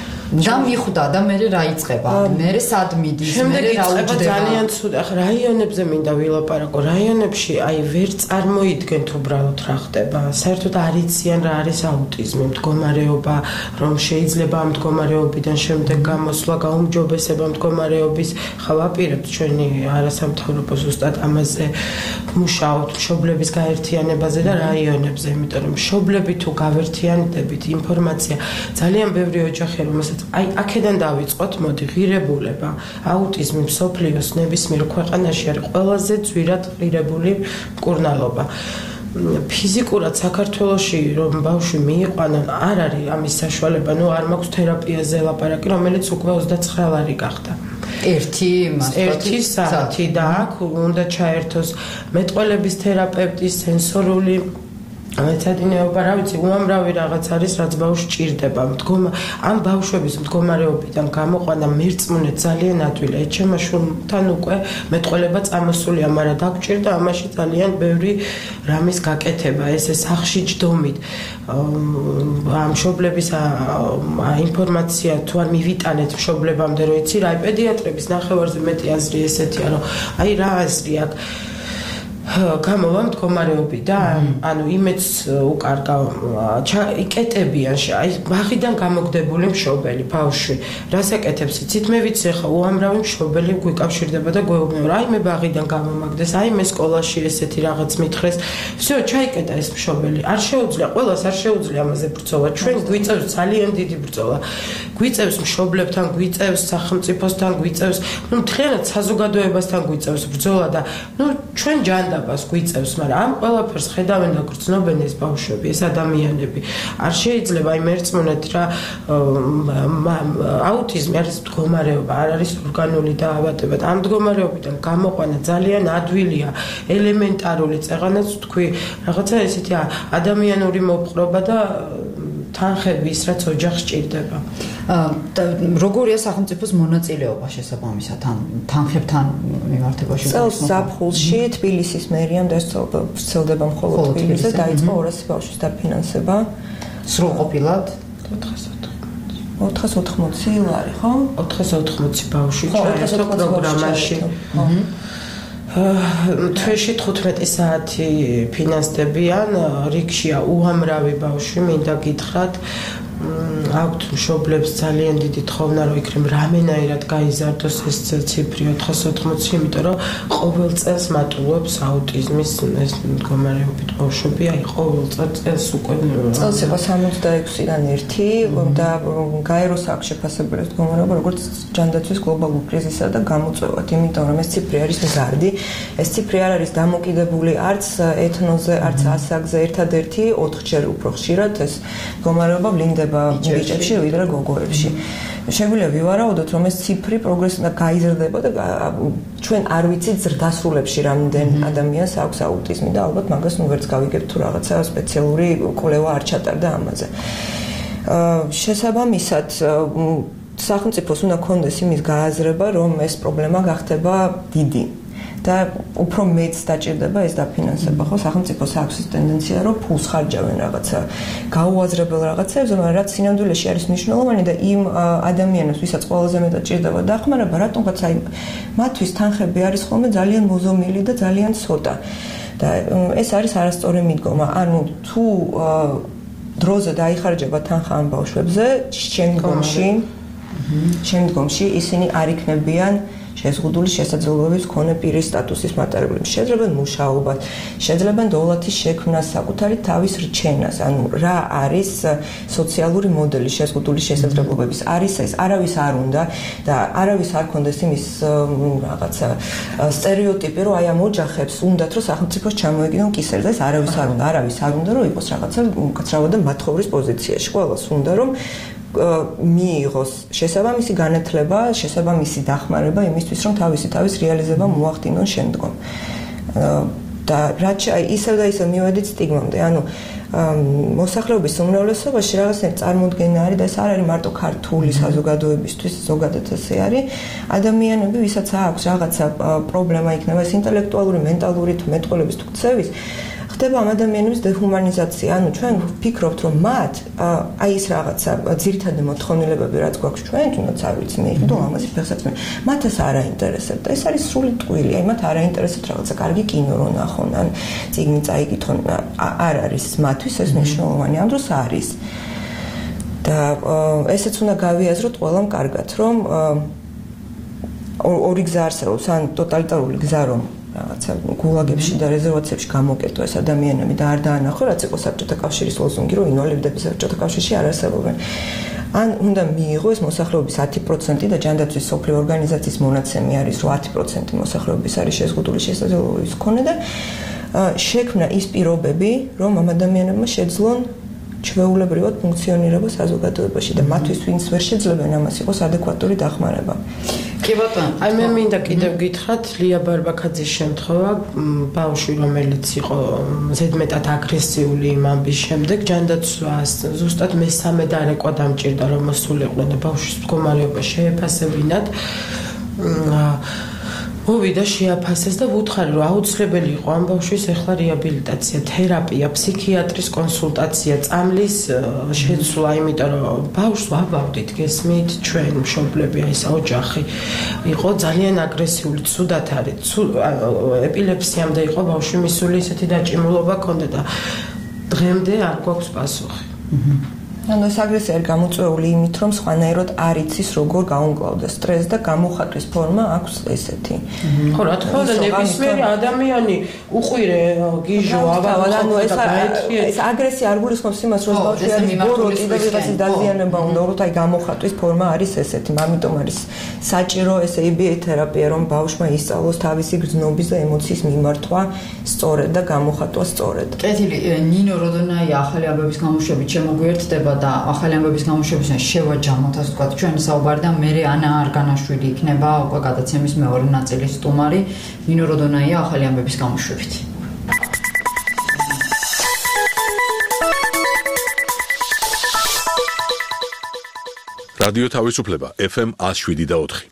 და მიხვდა და მე რა იწყება? მე სად მიდის? მე რა უჯდება? ძალიან ცუდი. ახლა რაიონებზე მინდა ვილაპარაკო. რაიონებში აი ვერ წარმოიდგენთ უბრალოდ რა ხდება. საერთოდ არ იციან რა არის აუტიზმი, მდგომარეობა, რომ შეიძლება ამ მდგომარეობიდან შემდეგ გამოსვლა, გაუმჯობესება მდგომარეობის. ხა ვაპირებთ ჩვენი არასამთავრობო ზუსტად ამაზე მუშაობთ მშობლების გაერთიანებაზე და რაიონებზე, იმიტომ რომ მშობლები თუ გავერთიანდებით ინფორმაცია, ძალიან ბევრი ოჯახია, რომელსაც აი აქედან დავიწყოთ, მოდი, ღირებულება, აუტიზმი მსოფლიოს ნებისმიერ ქვეყანაში არის ყველაზე ძვირად ღირებული მკურნალობა. ფიზიკურად საქართველოში რომ ბავშვი მიიყვანონ, არ არის ამის საშუალება, ნუ არ მაქვს თერაპიაზე ლაპარაკი, რომელიც უკვე ოცდაცხრა ლარი გახდა. ერთი ერთი საათი და აქ უნდა ჩაერთოს მეტყველების თერაპევტი, სენსორული მეცადინეობა, რა ვიცი, უამრავი რაღაც არის, რაც ბავშვს ჭირდება. მდგომა ამ ბავშვების მდგომარეობიდან გამოყვანა მერწმუნე ძალიან ადვილია. ეჩემა შვილთან უკვე მეტყველება წამოსულია, მაგრამ დაგჭირდა ამაში ძალიან ბევრი რამის გაკეთება, ესე სახში ჯდომით. ამ მშობლების ინფორმაცია თუ არ მივიტანეთ მშობლებამდე, რომ იცი რა, პედიატრების ნახევარზე მეტი აზრი ესეთია, რომ აი რა აზრი აქვს გამოვა მდგომარეობიდან, ანუ იმეც უკარგა იკეტებიან, აი ბაღიდან გამოგდებული მშობელი ბავშვი, რას ეკეთებს იცით, მე ვიცი ხა უამრავი მშობელი გვიკავშირდება და გვეუბნება, აი მე ბაღიდან გამომაგდეს, აი მე სკოლაში ესეთი რაღაც მითხრეს, всё, ჩაიკეტა ეს მშობელი, არ შეუძლია, ყველას არ შეუძლია ამაზე ბრძოლა, ჩვენ გვიწევს ძალიან დიდი ბრძოლა, გვიწევს მშობლებთან, გვიწევს სახელმწიფოსთან, გვიწევს, ну მთლიანად საზოგადოებასთან გვიწევს ბრძოლა და ну ჩვენ ჯანდაცვა ყურადღებას გვიწევს, მაგრამ ამ ყველაფერს ხედავენ და გრძნობენ ეს ბავშვები, ეს ადამიანები. არ შეიძლება იმ ერთმონეთ რა აუტიზმი არის მდგომარეობა, არ არის ორგანული დაავადება. ამ მდგომარეობიდან გამოყვანა ძალიან ადვილია, ელემენტარული წეღანაც თქვი, რაღაცა ესეთი ადამიანური მოპყრობა და თანხები ის რაც ოჯახს ჭირდება. და როგორია სახელმწიფოს მონაწილეობა შესაბამისად ან თანხებთან მიმართებაში? წელს ზაფხულში თბილისის მერიამ დასწრება მხოლოდ თბილისზე დაიწყო ორასი ბავშვის დაფინანსება. სრულყოფილად ოთხას ოთხმოცი ლარი, ხო? ოთხას ოთხმოცი ბავშვი ჩაერთო პროგრამაში. თვეში თხუთმეტი საათი ფინანსდებიან, რიგშია უამრავი ბავშვი, მინდა გითხრათ, აქვთ მშობლებს ძალიან დიდი თხოვნა, რომ იქნებ რამენაირად გაიზარდოს ეს ციფრი ოთხას ოთხმოცი, იმიტომ რომ ყოველ წელს მატულობს აუტიზმის ეს მდგომარეობით ბავშვები, აი ყოველ წელს უკვე წელს იყო სამოცდაექვსიდან ერთი და გაეროს აქვს შეფასებული ეს მდგომარეობა როგორც ჯანდაცვის გლობალურ კრიზისსა და გამოწვევად, იმიტომ რომ ეს ციფრი არის მზარდი, ეს ციფრი არ არის დამოკიდებული არც ეთნოზე, არც ასაკზე, ერთადერთი ოთხჯერ უფრო ხშირად ეს მდგომარეობა ვლინდება ბიჭებში ვიდრე გოგოებში. შეგვიძლია ვივარაუდოთ, რომ ეს ციფრი პროგრესულად გაიზრდება და ჩვენ არ ვიცით ზრდასრულებში რამდენ ადამიანს აქვს აუტიზმი და ალბათ მაგას ნუ ვერც გავიგებთ თუ რაღაცა სპეციალური კვლევა არ ჩატარდა ამაზე. შესაბამისად სახელმწიფოს უნდა ქონდეს იმის გააზრება, რომ ეს პრობლემა გახდება დიდი. და უფრო მეც დაჭირდება ეს დაფინანსება, ხო? სახელმწიფოს აქვს ეს ტენდენცია, რომ ფულს ხარჯავენ რაღაცა გაუაზრებელ რაღაცებს, მაგრამ რაც სინამდვილეში არის მნიშვნელოვანი და იმ ადამიანებს, ვისაც ყველაზე მეტად ჭირდება დახმარება, რატომღაც აი მათთვის თანხები არის ხოლმე ძალიან მოზომილი და ძალიან ცოტა. და ეს არის არასწორი მიდგომა. ანუ თუ დროზე დაიხარჯება თანხა ამ ბავშვებზე, შემდგომში შემდგომში ისინი არ იქნებიან შეზღუდული შესაძლებლობების მქონე პირის სტატუსის მატარებლები. შეძლებენ მუშაობას, შეძლებენ დოვლათის შექმნას, საკუთარი თავის რჩენას. ანუ რა არის სოციალური მოდელი შეზღუდული შესაძლებლობების? არის ეს, არავის არ უნდა და არავის არ კონდეს იმის რაღაცა სტერეოტიპი, რომ აი ამ ოჯახებს უნდათ, რომ სახელმწიფოს ჩამოეკიდონ კისერი და ეს არავის არ უნდა, არავის არ უნდა, რომ იყოს რაღაცა უკაცრავად და მათხოვრის პოზიციაში. ყველას უნდა, რომ მიიღოს შესაბამისი განათლება, შესაბამისი დახმარება იმისთვის, რომ თავისი თავის რეალიზება მოახდინონ შემდგომ. და რაც ისევ და ისევ მივედით სტიგმამდე, ანუ მოსახლეობის უმრავლესობაში რაღაცნაირ წარმოდგენა არის და ეს არ არის მარტო ქართული საზოგადოებისთვის, ზოგადად ესე არის, ადამიანები, ვისაც აქვს რაღაცა პრობლემა იქნება ეს ინტელექტუალური, მენტალური თუ მეტყველების თუ ქცევის, ხდება ამ ადამიანების დეჰუმანიზაცია. ანუ ჩვენ ვფიქრობთ, რომ მათ აი ეს რაღაცა ძირითადი მოთხოვნილებები, რაც გვაქვს ჩვენ, თუნდაც არ ვიცი მე, თუ ამაზე ფეხსაცმელი, მათ ეს არ აინტერესებთ. ეს არის სრული ტყუილი. აი მათ არ აინტერესებთ რაღაცა კარგი კინო რო ნახონ, ან წიგნი წაიკითხონ. არ არის მათთვის ეს მნიშვნელოვანი. ამ დროს არის. და ესეც უნდა გავიაზროთ ყველამ კარგად, რომ ორი გზა არსებობს, ან ტოტალიტარული გზა, რომ რაღაცა გულაგებში და რეზერვაციებში გამოკეტო ეს ადამიანები და არ დაანახო, რაც იყო საბჭოთა კავშირის ლოზუნგი, რომ ინვალიდები საბჭოთა კავშირში არ არსებობენ. ან უნდა მიიღო ეს მოსახლეობის ათი პროცენტი და ჯანდაცვის სოფლიო ორგანიზაციის მონაცემი არის, რომ ათი პროცენტი მოსახლეობის არის შეზღუდული შესაძლებლობების მქონე და შექმნა ის პირობები, რომ ამ ადამიანებმა შეძლონ ჩვეულებრივად ფუნქციონირება საზოგადოებაში და მათთვის ვინც ვერ შეძლებენ ამას იყოს ადეკვატური დახმარება. კი ბატონო, აი მე მინდა კიდევ გითხრათ ლია ბარბაქაძის შემთხვევა, ბავშვი რომელიც იყო ზედმეტად აგრესიული იმ ამბის შემდეგ, ჯანდაცვას ზუსტად მესამე დარეკვა დამჭირდა რომ მოსულიყვნენ და ბავშვის მდგომარეობა შეეფასებინათ. მოვიდა შეაფასეს და ვუთხარი რომ აუცილებელი იყო ამ ბავშვის ახლა რეაბილიტაცია, თერაპია, ფსიქიატრის კონსულტაცია, წამლის შეცვლა, იმიტომ რომ ბავშვს ვაბავდით, გესმით, ჩვენ მშობლები, აი ეს ოჯახი იყო ძალიან აგრესიული, ცუდად არის, ეპილეფსიამდე იყო ბავშვი მისული, ისეთი დაჭიმულობა ჰქონდა და დღემდე არ გვაქვს პასუხი. ანუ ეს აგრესია არის გამოწვეული იმით, რომ სხვანაირად არ იცის როგორ გაუმკლავდეს სტრესს და გამოხატვის ფორმა აქვს ესეთი. ხო, რა თქმა უნდა, ნებისმიერი ადამიანი უყვირე გიჟო ავადმყოფ ანუ ეს ეს აგრესია არ გულისხმობს იმას, რომ ბავშვი არის ბოროტი და ვიღაცის დაზიანება უნდა, რომ აი გამოხატვის ფორმა არის ესეთი, ამიტომ არის საჭირო ეს эй ბი έი თერაპია, რომ ბავშვმა ისწავლოს თავისი გრძნობის და ემოციის მიმართვა სწორედ და გამოხატვა სწორედ. კეთილი, ნინო როდონაია ახალი ამბების გამოშვებით შემოგვიერთდება და ახალი ამბების გამოშვებისას შევაჯამოთ, ასე ვთქვათ, ჩვენი საუბარი და მე ანა არგანაშვილი იქნება უკვე გადაცემის მეორე ნაწილის სტუმარი. ნინო როდონაია ახალი ამბების გამოშვებით. რადიო თავისუფლება ეფ ემ one oh seven და four.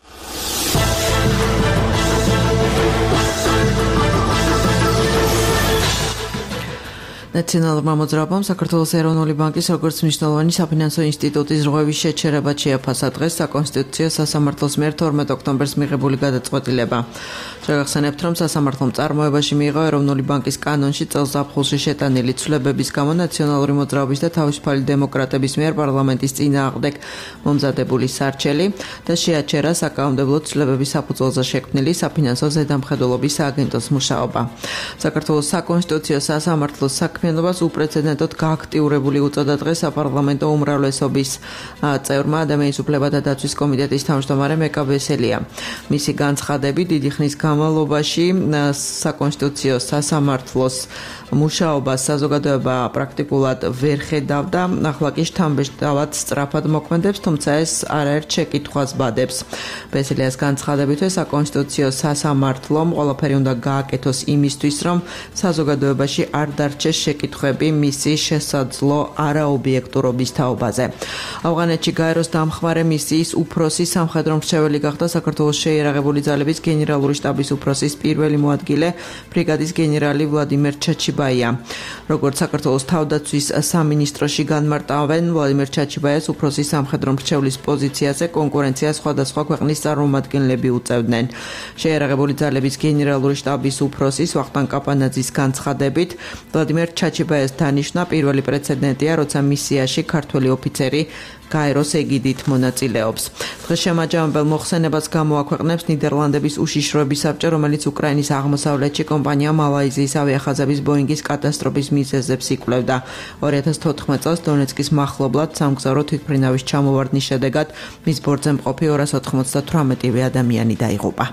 ნაციონალურმა მოძრაობამ საქართველოს ეროვნული ბანკის როგორც მნიშვნელოვანი საფინანსო ინსტიტუტის ზრღვების შეჩერებად შეაფასა დღეს საკონსტიტუციო სასამართლოს მიერ თორმეტ ოქტომბერს მიღებული გადაწყვეტილება. შეგახსენებთ, რომ სასამართლომ წარმოებაში მიიღო ეროვნული ბანკის კანონში წელს ზაფხულში შეტანილი ცვლილებების გამო ნაციონალური მოძრაობის და თავისუფალი დემოკრატების მიერ პარლამენტის წინააღმდეგ მომზადებული სარჩელი და შეაჩერა საკანონმდებლო ცვლილებების საფუძველზე შექმნილი საფინანსო ზედამხედველობის სააგენტოს მუშაობა. საქართველოს საკონსტიტუციო სასამართლოს საქმიანობას უპრეცედენტოდ გააქტიურებული უწოდა დღეს საპარლამენტო უმრავლესობის წევრმა ადამიანის უფლებათა დაცვის კომიტეტის თავმჯდომარე მეკა ბესელია. მისი განცხადებით დიდი ხნის განმავლობაში საკონსტიტუციო სასამართლოს მუშაობას საზოგადოება პრაქტიკულად ვერ ხედავდა, ახლა კი შთამბეჭდავად სწრაფად მოქმედებს, თუმცა ეს არაერთ შეკითხვას ბადებს. ბესელიას განცხადებით, საკონსტიტუციო სასამართლომ ყველაფერი უნდა გააკეთოს იმისთვის, რომ საზოგადოებაში არ დარჩეს შეკითხვები მისი შესაძლო არაობიექტურობის თაობაზე. ავღანეთში გაეროს დამხმარე მისიის უფროსი სამხედრო მრჩეველი გახდა საქართველოს შეიარაღებული ძალების გენერალური შტაბის უფროსის პირველი მოადგილე ბრიგადის გენერალი ვლადიმერ ჩაჩიბაია. როგორც საქართველოს თავდაცვის სამინისტროში განმარტავენ, ვლადიმერ ჩაჩიბაიას უფროსის სამხედრო მრჩევლის პოზიციაზე კონკურენციას სხვადასხვა ქვეყნის წარმომადგენლები უწევდნენ. შეიარაღებული ძალების გენერალური შტაბის უფროსის ვახტანგ კაპანაძის განცხადებით, ვლადიმერ ჩაჩიბაიას დანიშვნა პირველი პრეცედენტია, როცა მისიაში ქართველი ოფიცერი გაეროს ეგიდით მონაწილეობს. დღეს შემაჯამებელ მოხსენებას გამოაქვეყნებს ნიდერლანდების უშიშროების საბჭო, რომელიც უკრაინის აღმოსავლეთში კომპანია მალაიზიის ავიახაზების ბოინგის კატასტროფის მიზეზებს იკვლევდა. ორი ათას თოთხმეტ წელს დონეცკის მახლობლად სამგზავრო თვითმფრინავის ჩამოვარდნის შედეგად მის ბორცვზე მყოფი ორას ოთხმოცდათვრამეტი ადამიანი დაიღუპა.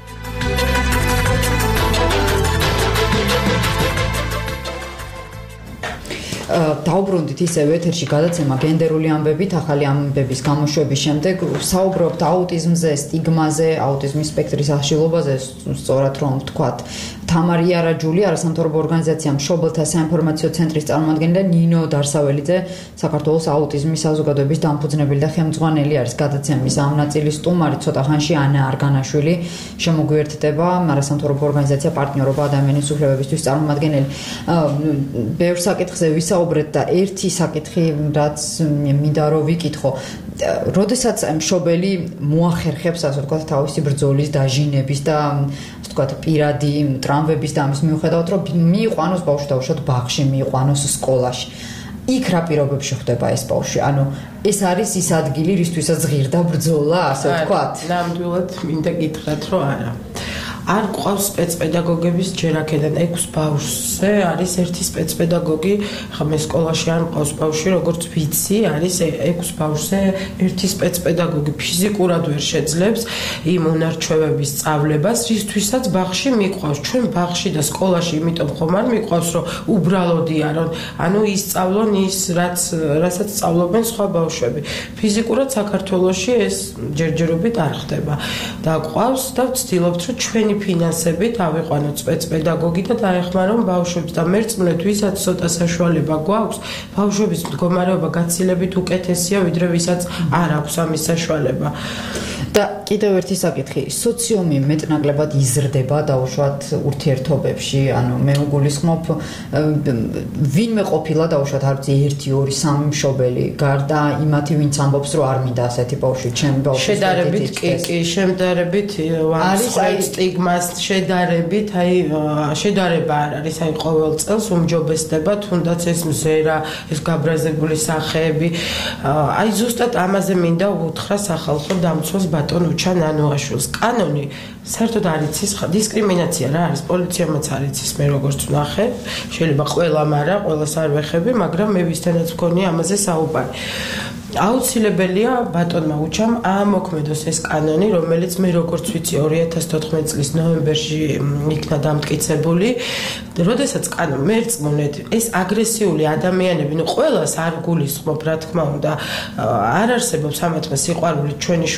დაუბრუნდით ისევ ეთერში გადაცემა გენდერული ამბებით, ახალი ამბების გამოშვების შემდეგ საუბრობთ აუტიზმზე, სტიგმაზე, აუტიზმის სპექტრის აღშილობაზე, სწორად რომ ვთქვათ. თამარ იარაჯული, არასამთავრობო ორგანიზაცია მშობელთა საინფორმაციო ცენტრის წარმომადგენელი და ნინო დარსაველიძე, საქართველოს აუტიზმის საზოგადოების დამფუძნებელი და ხელმძღვანელი არის გადაცემის ამ ნაწილის სტუმარი. ცოტა ხანში ანა არგანაშვილი შემოგვიერთდება, არასამთავრობო ორგანიზაცია პარტნიორობა ადამიანის უფლებებისთვის წარმომადგენელი. ბევრ საკითხზე ვისაუბრეთ და ერთი საკითხი, რაც მინდა რომ ვიკითხო, როდესაც მშობელი მოახერხებს, ასე ვთქვათ, თავისი ბრძოლის დაჟინების და ასე ვთქვათ, პირადი ტრამვების და ამის მიუხედავად, რომ მიიყვანოს ბავშვი დაუშვათ ბაღში, მიიყვანოს სკოლაში. იქ რა პირობებში ხდება ეს ბავშვი? ანუ ეს არის ის ადგილი, რისთვისაც ღირდა ბრძოლა, ასე ვთქვათ? ნამდვილად მინდა გითხრათ, რომ არა. არ ყავს სპეცპედაგოგების ჯერ აქედან ექვს ბავშვზე არის ერთი სპეცპედაგოგი, ხა მე სკოლაში არ მყავს ბავშვი, როგორც ვიცი, არის ექვს ბავშვზე ერთი სპეცპედაგოგი, ფიზიკურად ვერ შეძლებს იმ უნარჩვევების სწავლებას, რისთვისაც ბაღში მიყვავს. ჩვენ ბაღში და სკოლაში იმიტომ ხომ არ მიყვავს, რომ უბრალოდია, რომ ანუ ისწავლონ ის, რაც რასაც სწავლობენ სხვა ბავშვები. ფიზიკურად საქართველოში ეს ჯერჯერობით არ ხდება. და ყავს და ვცდილობთ, რომ ჩვენი ფინანსებით ავიყვანოთ სპეცპედაგოგი და დაეხმაროთ ბავშვებს და მერწმუნეთ, ვისაც ცოტა საშუალება გვაქვს, ბავშვების მდგომარეობა გაცილებით უკეთესია, ვიდრე ვისაც არ აქვს ამის საშუალება. და კიდევ ერთი საკითხი, სოციუმი მეტნაკლებად იზრდება დაუშვათ ურთიერთობებში, ანუ მე უგულისხმობ ვინმე ყოფილა დაუშვათ არ ვიცი ერთი ორი სამი მშობელი, გარდა იმათი ვინც ამბობს, რომ არ მინდა ასეთი ბავშვი, ჩემი ბავშვი. შედარებით კი, კი, შედარებით არის აი სტიგმა მას შედარებით, აი შედარება არ არის, აი ყოველ წელს უმჯობესდება თუნდაც ეს მზერა, ეს გაბრაზებული სახეები. აი ზუსტად ამაზე მინდა უთხრა სახალხო დამცველს ბატონ უჩა ნანოაშვილს. კანონი საერთოდ არ იცის დისკრიმინაცია რა არის, პოლიციამაც არ იცის მე როგორც ვნახე, შეიძლება ყველამ არა, ყველას არ ვეხები, მაგრამ მე ვისთანაც მქონია ამაზე საუბარი. აუცილებელია ბატონმა უჩამ აამოქმედოს ეს კანონი, რომელიც მე როგორც ვიცი ორი ათას თოთხმეტი წლის ნოემბერში იქნა დამტკიცებული. როდესაც კანონი მერწმუნედ ეს აგრესიული ადამიანები, ნუ ყველას არ გულისხმობ, რა თქმა უნდა, არ არსებობს ამათმა სიყვარული ჩვენი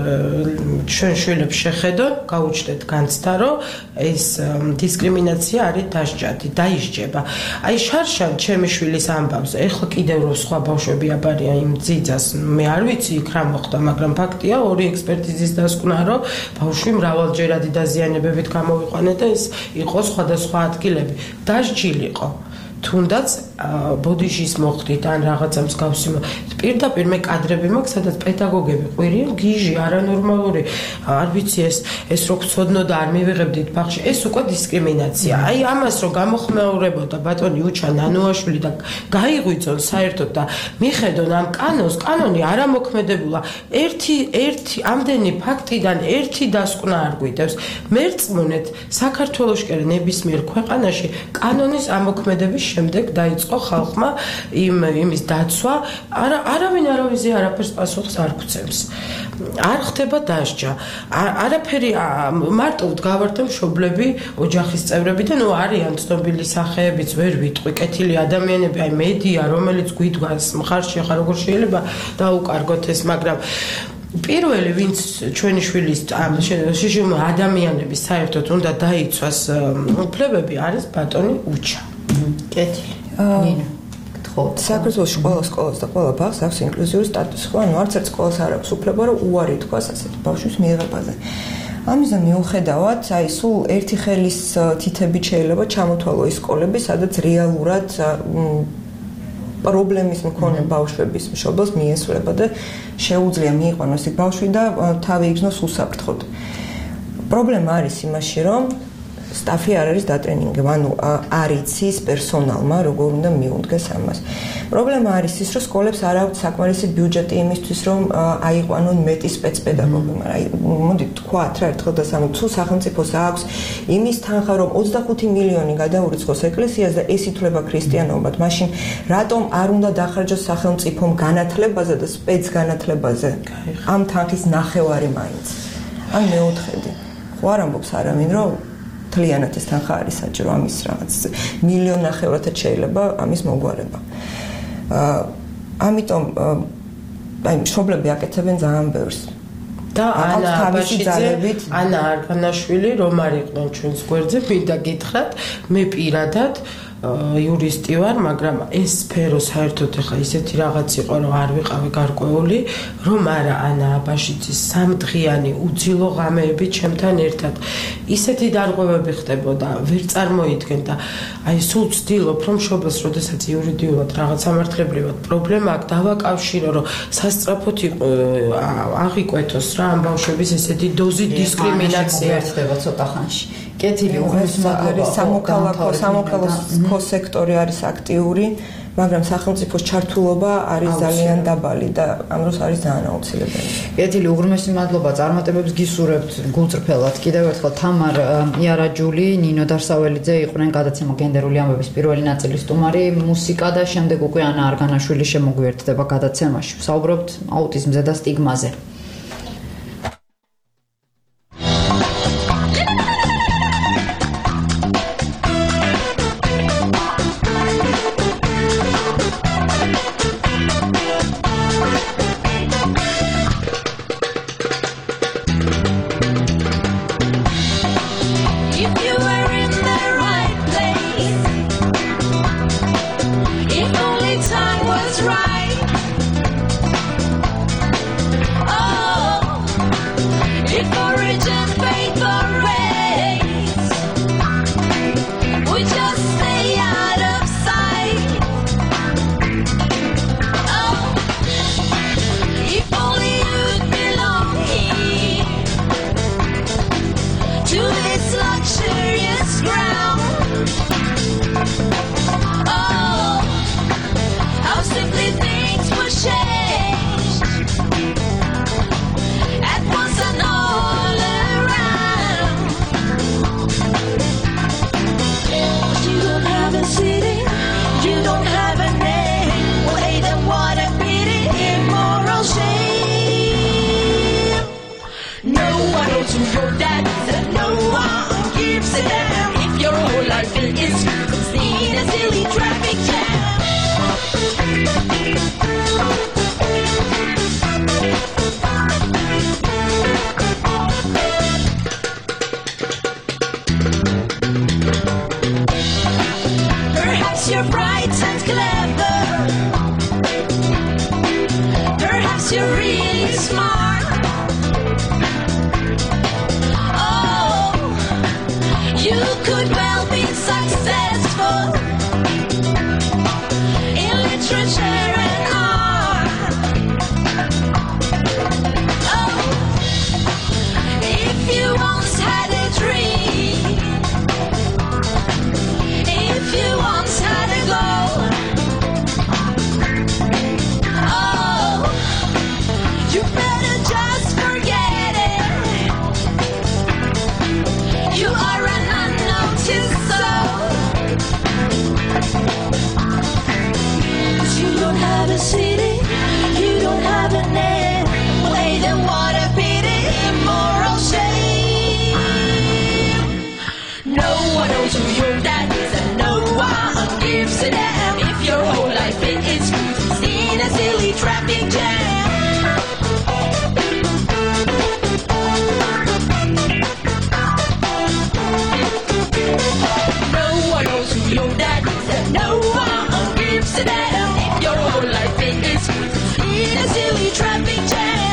ჩვენ შვილებს შეხედონ, გაუჩნდეთ განცდა, რომ ეს დისკრიმინაცია არის დასჯადი, დაისჯება. აი შარშან ჩემი შვილის ამბავს, ეხლა კიდევ რო სხვა ბავშვები აბარია იმ ძიძას, მე არ ვიცი იქ რა მოხდა, მაგრამ ფაქტია, ორი ექსპერტიზის დასკვნა, რომ ბავშვი მრავალჯერადი დაზიანებებით გამოვიყვანა და ეს იყო სხვადასხვა ადგილები. დასჯილიყო. თუნდაც ბოდიშის მოხდით ან რაღაცა მსგავსი პირდაპირ მე კადრები მაქვს, სადაც პედაგოგები ყვირიან, გიჟი, არანორმალური, არ ვიცი ეს ეს რო გწოდნოდა არ მივიღებდით ბაღში, ეს უკვე დისკრიმინაცია. აი ამას რო გამოხმეურებოდა ბატონი უჩა ნანოაშვილი და გაიღვიძონ საერთოდ და მიხედონ ამ კანონს, კანონი არ ამოქმედებულა. ერთი ერთი ამდენი ფაქტიდან ერთი დასკვნა არ გვიდევს. მერწმუნეთ საქართველოში კი ნებისმიერ ქვეყანაში კანონის ამოქმედების შემდეგ დაიწყო ხალხმა იმ იმის დაცვა, არა არავინ არავის არაფერს პასუხს არ გვცემს. არ ხდება დასჯა. არაფერი მარტო გავარდა მშობლები, ოჯახის წევრები და ნუ არიან ცნობილი სახეებიც, ვერ ვიტყვი, კეთილი ადამიანები, აი მედია, რომელიც გვიდგას მხარში ახლა როგორ შეიძლება დაუკარგოთ ეს, მაგრამ პირველი ვინც ჩვენი შვილის ამ შიშიმ ადამიანების საერთოდ უნდა დაიცვას უფლებები არის ბატონი უჩა. კეთილი. ნინო საქართველოში ყველა სკოლას და ყველა ბაღს აქვს ინკლუზიური სტატუსი, ხო? ანუ არც ერთ სკოლას არ აქვს უფლება, რომ უარი თქვას ასეთ ბავშვის მიღებაზე. ამაზე მიუხედავად, აი სულ ერთი ხელის თითებით შეიძლება ჩამოთვალო ის სკოლები, სადაც რეალურად პრობლემის მქონე ბავშვების მშობელს მიესწრება და შეუძლია მიიყვანოს იქ ბავშვი და თავი იგზნოს უსაფრთხოდ. პრობლემა არის იმაში, რომ სტაფი არ არის დატრენინგები, ანუ არ იცის პერსონალმა როგორ უნდა მიუდგეს ამას. პრობლემა არის ის, რომ სკოლებს არ აქვს საკმარისი ბიუჯეტი იმისთვის, რომ აიყვანონ მეტი სპეცპედაგოგი, მაგრამ მოდი თქვათ რა ერთხელ და სამი თუ სახელმწიფოს აქვს იმის თანხა, რომ ოცდახუთი მილიონი გადაურიცხოს ეკლესიას და ეს ითვლება ქრისტიანობად, მაშინ რატომ არ უნდა დახარჯოს სახელმწიფომ განათლებაზე და სპეცგანათლებაზე? ამ თანხის ნახევარი მაინც. ან მეოთხედი. ხო არ ამბობს არავინ, რომ თლიანად ეს თანხა არის საჭირო ამის რაღაც მილიონ ნახევრადაც შეიძლება ამის მოგვარება. აა ამიტომ აი მშობლები აკეთებენ ძალიან ბევრს. და ანა აბაშიძე, ანა არგანაშვილი რომ არ იყვნენ ჩვენს გვერდზე, მინდა გითხრათ, მე პირადად იურისტი ვარ, მაგრამ ეს სფერო საერთოდ ახლა ისეთი რაღაც იყო, რომ არ ვიყავი გარკვეული, რომ არა ანა აბაშიძის სამდღიანი უძილო ღამეები ჩემთან ერთად. ისეთი დარღვევები ხდებოდა, ვერ წარმოიდგენდა. აი სულ ვცდილობ, რომ მშობელს, როდესაც იურიდიულად რაღაც სამართლებრივად პრობლემა აქვს, დავაკავშირო, რომ სასწრაფოდ აღიკვეთოს რა ამ ბავშვების ესეთი დოზი დისკრიმინაცია ხდება ცოტა ხანში. კეთილი უღმესმადლობა სამოქალაქო სამოქალაქო სექტორი არის აქტიური, მაგრამ სახელმწიფოს ჩართულობა არის ძალიან დაბალი და ამ დროს არის ძალიან აუცილებელი. კეთილი უღრმესი მადლობა, წარმატებებს გისურვებთ გულწრფელად. კიდევ ერთხელ თამარ იარაჯული, ნინო დარსაველიძე იყვნენ გადაცემა გენდერული ამბების პირველი ნაწილის სტუმარი, მუსიკა და შემდეგ უკვე ანა არგანაშვილი შემოგვიერთდება გადაცემაში. ვსაუბრობთ აუტიზმზე და სტიგმაზე. Right. Oh Perhaps you're bright and clever. Perhaps you're really smart. Oh, you could well be successful in literature and art. Oh, if you once had a dream, if you once had a goal, oh, you better just forget it. You are an unnoticed soul. 'Cause you don't have a city, you don't have a name. Well, hey, then what a pity, immoral shame. No one knows who your dad is, and no one gives a damn if your whole life it is in a silly traffic jam. No one knows who your dad is, and no one gives a damn if your whole life it is in a silly traffic jam.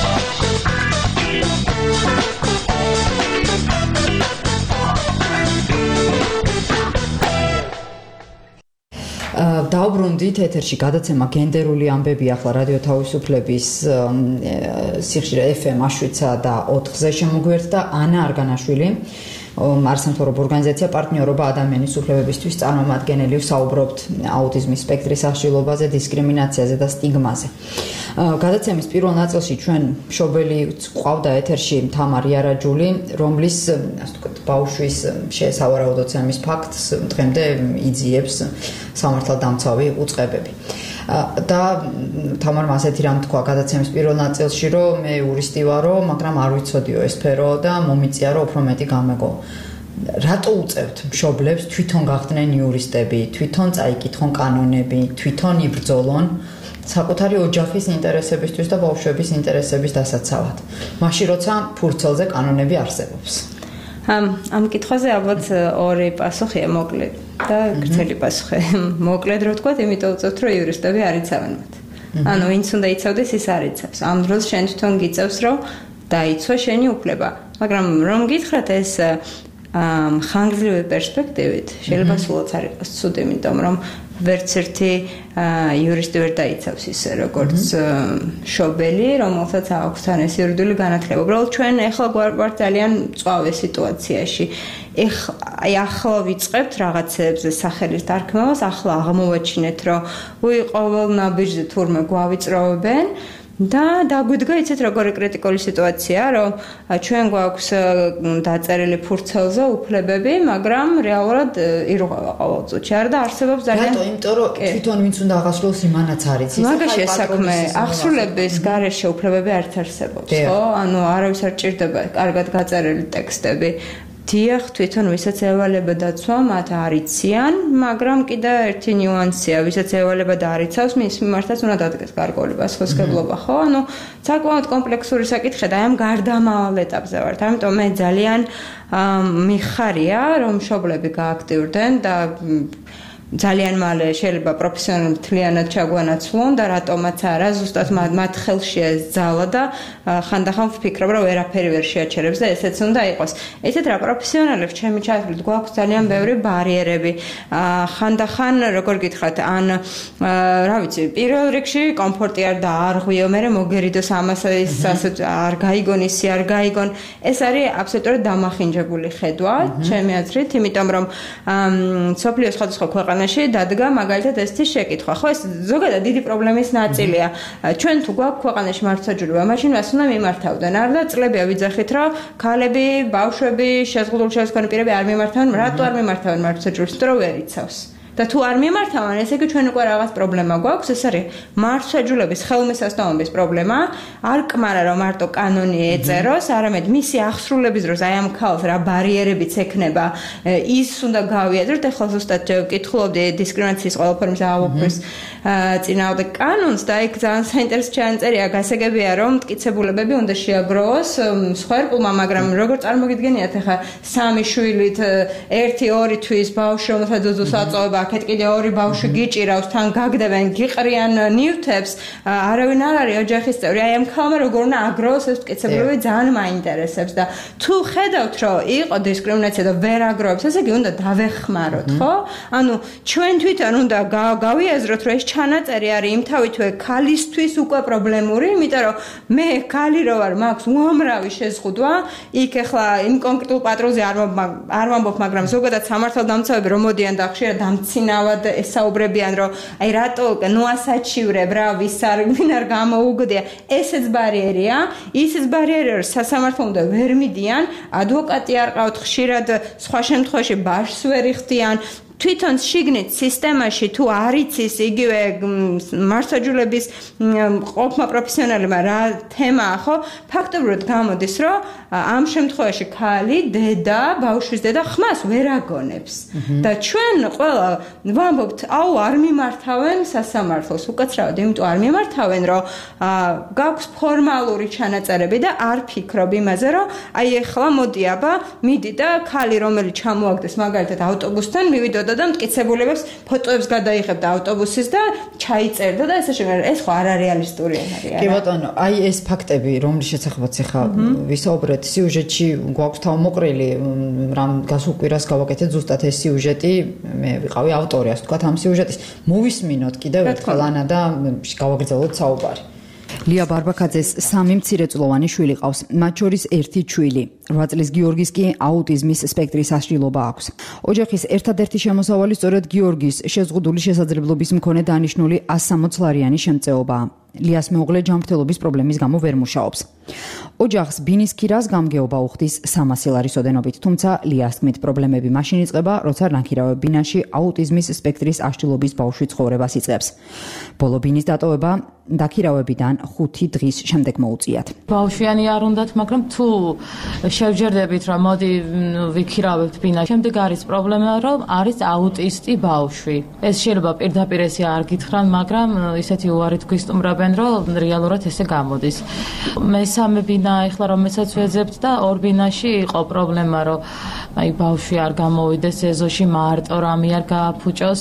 დავბრუნდით ეთერში გადაცემა გენდერული ამბები ახლა რადიო თავისუფლების სიხშირე ეფ ემ შვიდსა და ოთხზე შემოგვიერთდა ანა არგანაშვილი არასამთავრობო ორგანიზაცია პარტნიორობა ადამიანის უფლებებისთვის წარმომადგენელი ვსაუბრობთ აუტიზმის სპექტრის აღშილობაზე, დისკრიმინაციაზე და სტიგმაზე. გადაცემის პირველ ნაწილში ჩვენ მშობელი ყავდა ეთერში თამარ იარაჯული, რომლის ასე ვთქვათ, ბავშვის შესავარაუდოცემის ფაქტს დღემდე იძიებს სამართალდამცავი უწყებები. და თამარმა ასეთი რამ თქვა გადაცემის პირველ ნაწილში, რომ მე იურისტი ვარო, მაგრამ არ ვიცოდიო ეს სფერო და მომიწია რომ უფრო მეტი გამეგო. რატო უწევთ მშობლებს თვითონ გახდნენ იურისტები, თვითონ წაიკითხონ კანონები, თვითონ იბრძოლონ საკუთარი ოჯახის ინტერესებისთვის და ბავშვების ინტერესების დასაცავად. მაშინ როცა ფურცელზე კანონები არსებობს. ამ ამ კითხვაზე ალბათ ორი პასუხია მოკლედ და გრძელი პასუხი. მოკლედ რო ვთქვათ, იმიტომ უწევთ, რომ იურისტები არ იცავენ მათ. ანუ ვინც უნდა იცავდეს, ის არ იცავს. ამ დროს შენ თვითონ გიწევს, რომ დაიცვა შენი უფლება. მაგრამ რომ გითხრათ ეს ხანგრძლივი პერსპექტივით შეიძლება სულაც არ იყოს ცუდი, იმიტომ რომ ვერც ერთი იურისტი ვერ დაიცავს ისე როგორც მშობელი, რომელსაც აქვს თან ეს იურიდიული განათლება. უბრალოდ ჩვენ ახლა გვართ ძალიან მწვავე სიტუაციაში. აი ახლა ვიწყებთ რაღაცებზე სახელის დარქმევას, ახლა აღმოვაჩინეთ, რომ უი ყოველ ნაბიჯზე თურმე გვავიწროვებენ. და დაგვიდგა იცით როგორი კრიტიკული სიტუაციაა, რომ ჩვენ გვაქვს დაწერილი ფურცელზე უფლებები, მაგრამ რეალურად ირღვევა ყოველწუთში. არა და არსებობს ძალიან რატო? იმიტომ რომ თვითონ ვინც უნდა აღასრულოს იმანაც არის. მაგაშია საქმე, აღსრულების გარეშე უფლებები არ არსებობს, ხო? ანუ არავის არ ჭირდება კარგად გაწერილი ტექსტები. დიახ, თვითონ ვისაც ევალება დაცვა, მათ არიციან, მაგრამ კიდე ერთი ნიუანსია, ვისაც ევალება და არიცავს, მის მიმართაც უნდა დადგეს გარკვეული პასუხისმგებლობა, ხო? ანუ საკმაოდ კომპლექსური საკითხია და ამ გარდამავალ ეტაპზე ვართ. ამიტომ მე ძალიან მიხარია, რომ მშობლები გააქტიურდნენ და ძალიან მალე შეიძლება პროფესიონალურად მთლიანად ჩაგვანაცვლონ და რატომაც არა, ზუსტად მათ ხელშია ეს ძალა და ხანდახან ვფიქრობ, რომ ვერაფერი ვერ შეაჩერებს და ესეც უნდა იყოს. ესეთ რა პროფესიონალებს ჩემი ჩათვლით გვაქვს ძალიან ბევრი ბარიერები. ხანდახან როგორ გითხრათ, ან რა ვიცი, პირველ რიგში კომფორტი არ დაარღვიო, მე მოგერიდოს ამას ასე არ გაიგონ, ისი არ გაიგონ. ეს არის აბსოლუტურად დამახინჯებული ხედვა, ჩემი აზრით, იმიტომ რომ სოფლიოს სხვადასხვა ქვეყანაში დადგა მაგალითად ესეთი შეკითხვა. ხო, ეს ზოგადად დიდი პრობლემის ნაწილია. ჩვენ თუ გვაქვს ქვეყანაში მართლმსაჯულება, მაშინ მას უნდა მიმართავდნენ. არ და წლებია ვიძახით, რომ ქალები, ბავშვები, შეზღუდული შეცდომის პირები არ მიმართავენ. რატო არ მიმართავენ მართლმსაჯულებას? იმიტომ რომ ვერ იცავს. და თუ არ მიმართავენ, ესე იგი ჩვენ უკვე რაღაც პრობლემა გვაქვს, ეს არის მართლმსაჯულების ხელმისაწვდომობის პრობლემა, არ კმარა რომ მარტო კანონი ეწეროს, არამედ მისი აღსრულების დროს აი ამ ქალს რა ბარიერებიც ექნება, ის უნდა გავიაზროთ, ეხლა ზუსტად ვკითხულობდი დისკრიმინაციის ყველა ფორმის აღაუქმის წინააღმდეგ კანონს და იქ ძალიან საინტერესო ჩანწერია, გასაგებია რომ მტკიცებულებები უნდა შეაგროვოს მსხვერპლმა, მაგრამ როგორ წარმოგიდგენიათ ახლა სამი შვილით ერთი ორი თვის ბავშვი რომელსაც ძუძუს აწოვება, აქეთ კიდე ორი ბავშვი გიჭირავს, თან გაგდებენ, გიყრიან ნივთებს, არავინ არ არის ოჯახის წევრი. აი ამ ქალმა როგორ უნდა აგროვოს ეს მტკიცებულებები ძალიან მაინტერესებს და თუ ხედავთ რომ იყო დისკრიმინაცია და ვერ აგროვებს, ესე იგი უნდა დავეხმაროთ, ხო? ანუ ჩვენ თვითონ უნდა გავიაზროთ რომ ეს ჩანაწერი არის იმთავითვე ქალისთვის უკვე პრობლემური, იმიტომ რომ მე ქალი რო ვარ, მაქვს უამრავი შეზღუდვა, იქ ახლა იმ კონკრეტულ პატრონზე არ არ ვამბობ, მაგრამ ზოგადად სამართალდამცავები რომ მოდიან და ხშირად დამცინავად ესაუბრებიან, რომ აი რატო ნუ ასაჩივრებ რა, ვის არ ვინ არ გამოუგდია, ესეც ბარიერია, ისიც ბარიერია, რომ სასამართლო უნდა ვერ მიდიან, ადვოკატი არ ყავთ, ხშირად სხვა შემთხვევაში ბაშს ვერ იხდიან. თვითონ შიგნით სისტემაში თუ არ იცის იგივე მართლმსაჯულების ყოფნა პროფესიონალებმა რა თემაა, ხო? ფაქტობრივად გამოდის, რომ ამ შემთხვევაში ქალი, დედა, ბავშვის დედა ხმას ვერ აგონებს. და ჩვენ ყველა ვამბობთ, აუ არ მიმართავენ სასამართლოს, უკაცრავად, იმიტომ არ მიმართავენ, რომ გაქვს ფორმალური ჩანაწერები და არ ფიქრობ იმაზე, რომ აი ეხლა მოდი აბა, მიდი და ქალი რომელიც ჩამოაგდეს მაგალითად ავტობუსთან, მივიდოდა და მტკიცებულებებს ფოტოებს გადაიღებდა ავტობუსის და ჩაიწერდა და ესე შემდეგ. ეს ხო არარეალისტური არის. კი ბატონო, აი ეს ფაქტები, რომლის შესახებაც ახლა ვისაუბრეთ, სიუჟეტში გვაქვს თავმოყრილი, რამ გასულ კვირას გავაკეთეთ ზუსტად ეს სიუჟეტი, მე ვიყავი ავტორი, ასე ვთქვათ, ამ სიუჟეტის. მოვისმინოთ კიდევ ერთხელ ანა და გავაგრძელოთ საუბარი. ლია ბარბაქაძეს სამი მცირეწლოვანი შვილი ყავს, მათ შორის ერთი ჩვილი. რვა წლის გიორგის კი აუტიზმის სპექტრის აღშლილობა აქვს. ოჯახის ერთადერთი შემოსავალი სწორედ გიორგის შეზღუდული შესაძლებლობის მქონე დანიშნული ას სამოცი ლარიანი შემწეობაა. ლიას მეუღლე ჯანმრთელობის პრობლემის გამო ვერ მუშაობს. ოჯახს ბინის ქირას გამგეობა უხდის სამასი ლარის ოდენობით, თუმცა ლიას თქმით პრობლემები მაშინ იწყება, როცა ნაქირავე ბინაში აუტიზმის სპექტრის აღშლილობის ბავშვი ცხოვრებას იწყებს. ბოლო ბინის დატოვება დაქირავებიდან ხუთი დღის შემდეგ მოუწიათ. ბავშვიანი არ უნდათ, მაგრამ თუ შევჯერდებით, რომ მოდი ვიქირავებთ ბინაში, შემდეგ არის პრობლემა, რომ არის აუტისტი ბავშვი. ეს შეიძლება პირდაპირ ესე არ გითხრან, მაგრამ ისეთი უარით გვისტუმრებენ, რომ რეალურად ესე გამოდის. მესამე ბინა ახლა რომელსაც ვეძებთ და ორ ბინაში იყო პრობლემა, რომ აი ბავშვი არ გამოვიდეს ეზოში, მარტო რამე არ გააფუჭოს.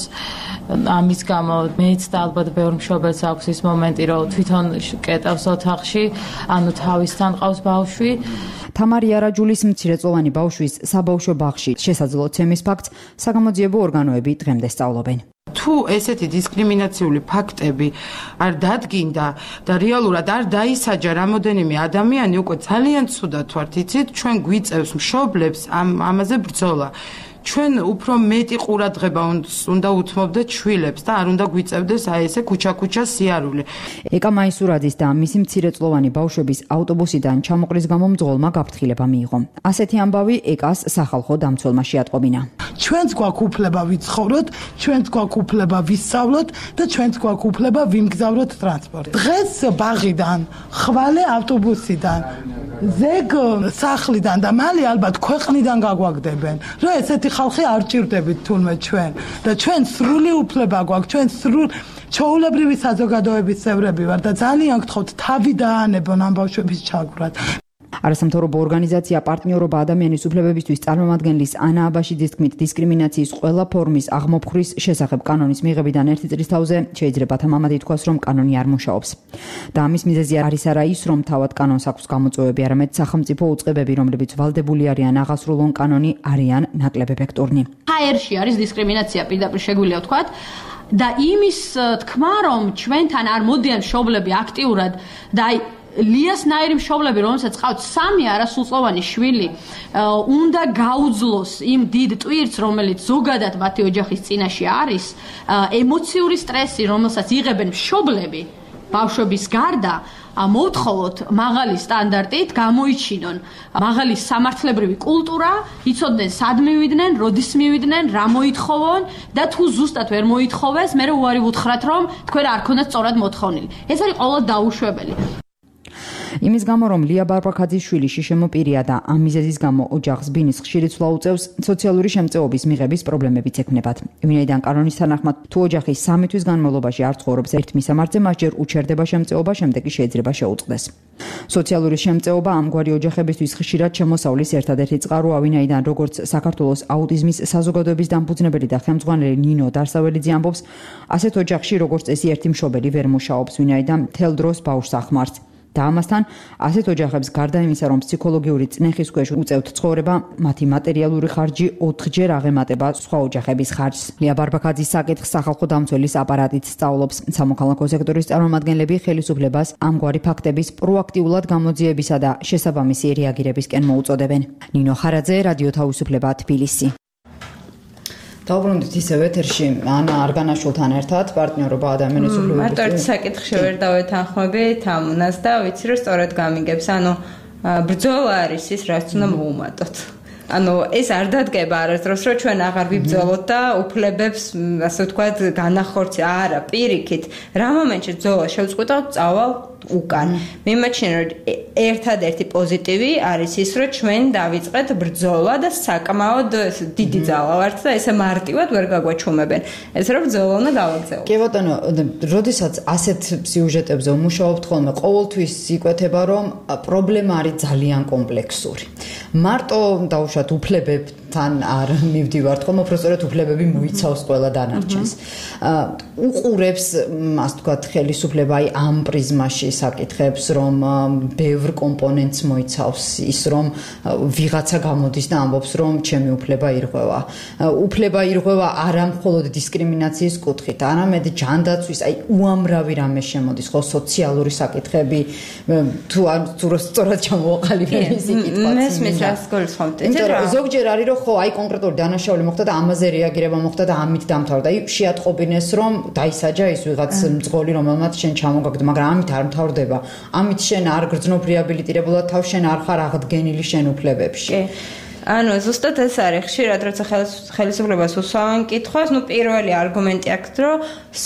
ამის გამო მეც და ალბათ ბევრ მშობელს აქვს ის მომენტი, რომ თვითონ კეტავს ოთახში, ანუ თავისთან ყავს ბავშვი. თამარი არაჯულის მცირეწლოვანი ბავშვის საბავშვო ბაღში შესაძლოა ფაქტს საგამოძიებო ორგანოები დღემდე სწავლობენ. თუ ესეთი დისკრიმინაციული ფაქტები არ დადგინდა და რეალურად არ დაისაჯა რამოდენიმე ადამიანი, უკვე ძალიან ცუდად ვართ, იცით, ჩვენ გვიწევს მშობლებს ამ ამაზე ბრძოლა. ჩვენ უფრო მეტი ყურადღება უნდა უთმობდეთ შვილებს და არ უნდა გვიწევდეს აი ესე ქუჩა-ქუჩა სიარული. ეკა მაისურაძის და მისი მცირეწლოვანი ბავშვების ავტობუსიდან ჩამოყრის გამო მძღოლმა გაფრთხილება მიიღო. ასეთი ამბავი ეკას სახალხო დამცველმა შეატყობინა. ჩვენც გვაქვს უფლება ვიცხოვროთ, ჩვენც გვაქვს უფლება ვისწავლოთ და ჩვენც გვაქვს უფლება ვიმგზავროთ ტრანსპორტით. დღეს ბაღიდან, ხვალე ავტობუსიდან, ზეგ სახლიდან და მალე ალბათ ქვეყნიდან გაგვაგდებენ. რომ ესეთი ხალხი არ ჭირდებით თულმე ჩვენ და ჩვენ სრული უფლება გვაქვს, ჩვენ სრულ ჩაოულებრივი საზოგადოების წევრები ვარ და ძალიან გთხოვთ თავი დაანებონ ამ ბავშვების ჩაგვრად. არასამთავრობო ორგანიზაცია პარტნიორობა ადამიანის უფლებებისთვის წარმომადგენლის ანა აბაშიძის თქმით, დისკრიმინაციის ყველა ფორმის აღმოფხვრის შესახებ კანონის მიღებიდან ერთი წლის თავზე შეიძლება თამამად ითქვას, რომ კანონი არ მუშაობს. და ამის მიზეზი არის არა ის, რომ თავად კანონს აქვს გამოწვევები, არამედ სახელმწიფო უწყებები, რომლებიც ვალდებული არიან აღასრულონ კანონი, არიან ნაკლებ ეფექტურნი. ჰაერში არის დისკრიმინაცია, პირდაპირ შეგვიძლია ვთქვათ. და იმის თქმა, რომ ჩვენთან არ მოდიან მშობლები აქტიურად და აი ლიას ნაირი მშობლები, რომელსაც ყავთ სამი არასრულწლოვანი შვილი, უნდა გაუძლოს იმ დიდ ტვირთს, რომელიც ზოგადად მათი ოჯახის წინაშე არის, ემოციური სტრესი, რომელსაც იღებენ მშობლები ბავშვების გარდა, მოვთხოვოთ მაღალი სტანდარტით გამოიჩინონ მაღალი სამართლებრივი კულტურა, იცოდნენ სად მივიდნენ, როდის მივიდნენ, რა მოითხოვონ და თუ ზუსტად ვერ მოითხოვეს, მე უარი ვუთხრათ, რომ თქვენ არ ქონდათ სწორად მოთხოვნილი. ეს არის ყოველ დაუშვებელი. იმის გამო რომ ლია ბარბაქაძის შვილი შიშემო პირია და ამ მიზეზის გამო ოჯახს ბინის ხშირი ცვლა უწევს, სოციალური შემწეობის მიღების პრობლემებიც ექნებათ. ვინაიდან კანონის თანახმად თუ ოჯახი სამი თვის განმავლობაში არ ცხოვრობს ერთ მისამართზე, მას ჯერ უჩერდება შემწეობა, შემდეგ კი შეიძლება შეუწყდეს. სოციალური შემწეობა ამგვარი ოჯახებისთვის ხშირად შემოსავლის ერთადერთი წყაროა, ვინაიდან როგორც საქართველოს აუტიზმის საზოგადოების დამფუძნებელი და ხელმძღვანელი ნინო დარსაველიძე ამბობს, ასეთ ოჯახში როგორც წესი ერთი მშობელი ვერ მუშაობს, ვინაიდან მთელ დროს ბავშვს ახმარს. და ამასთან ასეთ ოჯახებს გარდა იმისა, რომ ფსიქოლოგიური წნეხის ქვეშ უწევთ ცხოვრება, მათი მატერიალური ხარჯი ოთხჯერ აღემატება სხვა ოჯახების ხარჯს. ლია ბარბაქაძის საკითხს სახალხო დამცველის აპარატით სწავლობს. სამოქალაქო სექტორის წარმომადგენლები ხელისუფლებას ამგვარი ფაქტების პროაქტიულად გამოძიებისა და შესაბამისი რეაგირებისკენ მოუწოდებენ. ნინო ხარაძე, რადიო თავისუფლება, თბილისი. დავბრუნდით ისევ ეთერში ანა არგანაშვილთან ერთად პარტნიორობა ადამიანის უფლებების მარტო ერთ საკითხში ვერ დავეთანხმებით ამუნას და ვიცი რომ სწორად გამიგებს ანუ ბრძოლა არის ის რაც უნდა მოუმატოთ ანუ ეს არ დადგება არასდროს რომ ჩვენ აღარ ვიბრძოლოთ და უფლებებს ასე ვთქვათ განახორცი არა პირიქით რა მომენტში ბრძოლა შევწყვიტავთ წავალ უკან მიმაჩნია რომ ერთადერთი პოზიტივი არის ის რომ ჩვენ დავიწყეთ ბრძოლა და საკმაოდ დიდი ძალა ვართ და ესე მარტივად ვერ გაგვაჩუმებენ ეს რომ ბრძოლა უნდა გავაგზავნოთ კი ბატონო როდესაც ასეთ სიუჟეტებზე ვმუშაობთ ხოლმე ყოველთვის იკვეთება რომ პრობლემა არის ძალიან კომპლექსური მარტო დაუშვათ უფლებებთან არ მივდივართ ხოლმე უბრალოდ უფლებები მოიცავს ყველა დანარჩენს უყურებს ასე ვთქვათ ხელისუფლება აი ამ პრიზმაში საკითხებს რომ ბევრ კომპონენტს მოიცავს ის რომ ვიღაცა გამოდის და ამბობს რომ ჩემი უფლება ირღვევა უფლება ირღვევა არა მხოლოდ დისკრიმინაციის კუთხით არამედ ჯანდაცვის აი უამრავი რამე შემოდის ხო სოციალური საკითხები თუ არ სწორად ჩამოვაყალიბებ ის კითხვაც მესმის რას გულისხმობთ ზოგჯერ არის რომ ხო აი კონკრეტული დანაშაული მოხდა და ამაზე რეაგირება მოხდა და ამით დამთავრდა აი შეატყობინეს რომ დაისაჯა ის ვიღაც მძღოლი რომელმაც შენ ჩამოგაგდო მაგრამ ამით არ მთავრდება ამით შენ არ გრძნობ რეაბილიტირებულად თავს შენ არ ხარ აღდგენილი შენ უფლებებში კი ანუ ზუსტად ეს არის ხშირად როცა ხელისუფლებას უსვამენ კითხვას ნუ პირველი არგუმენტი აქვს რომ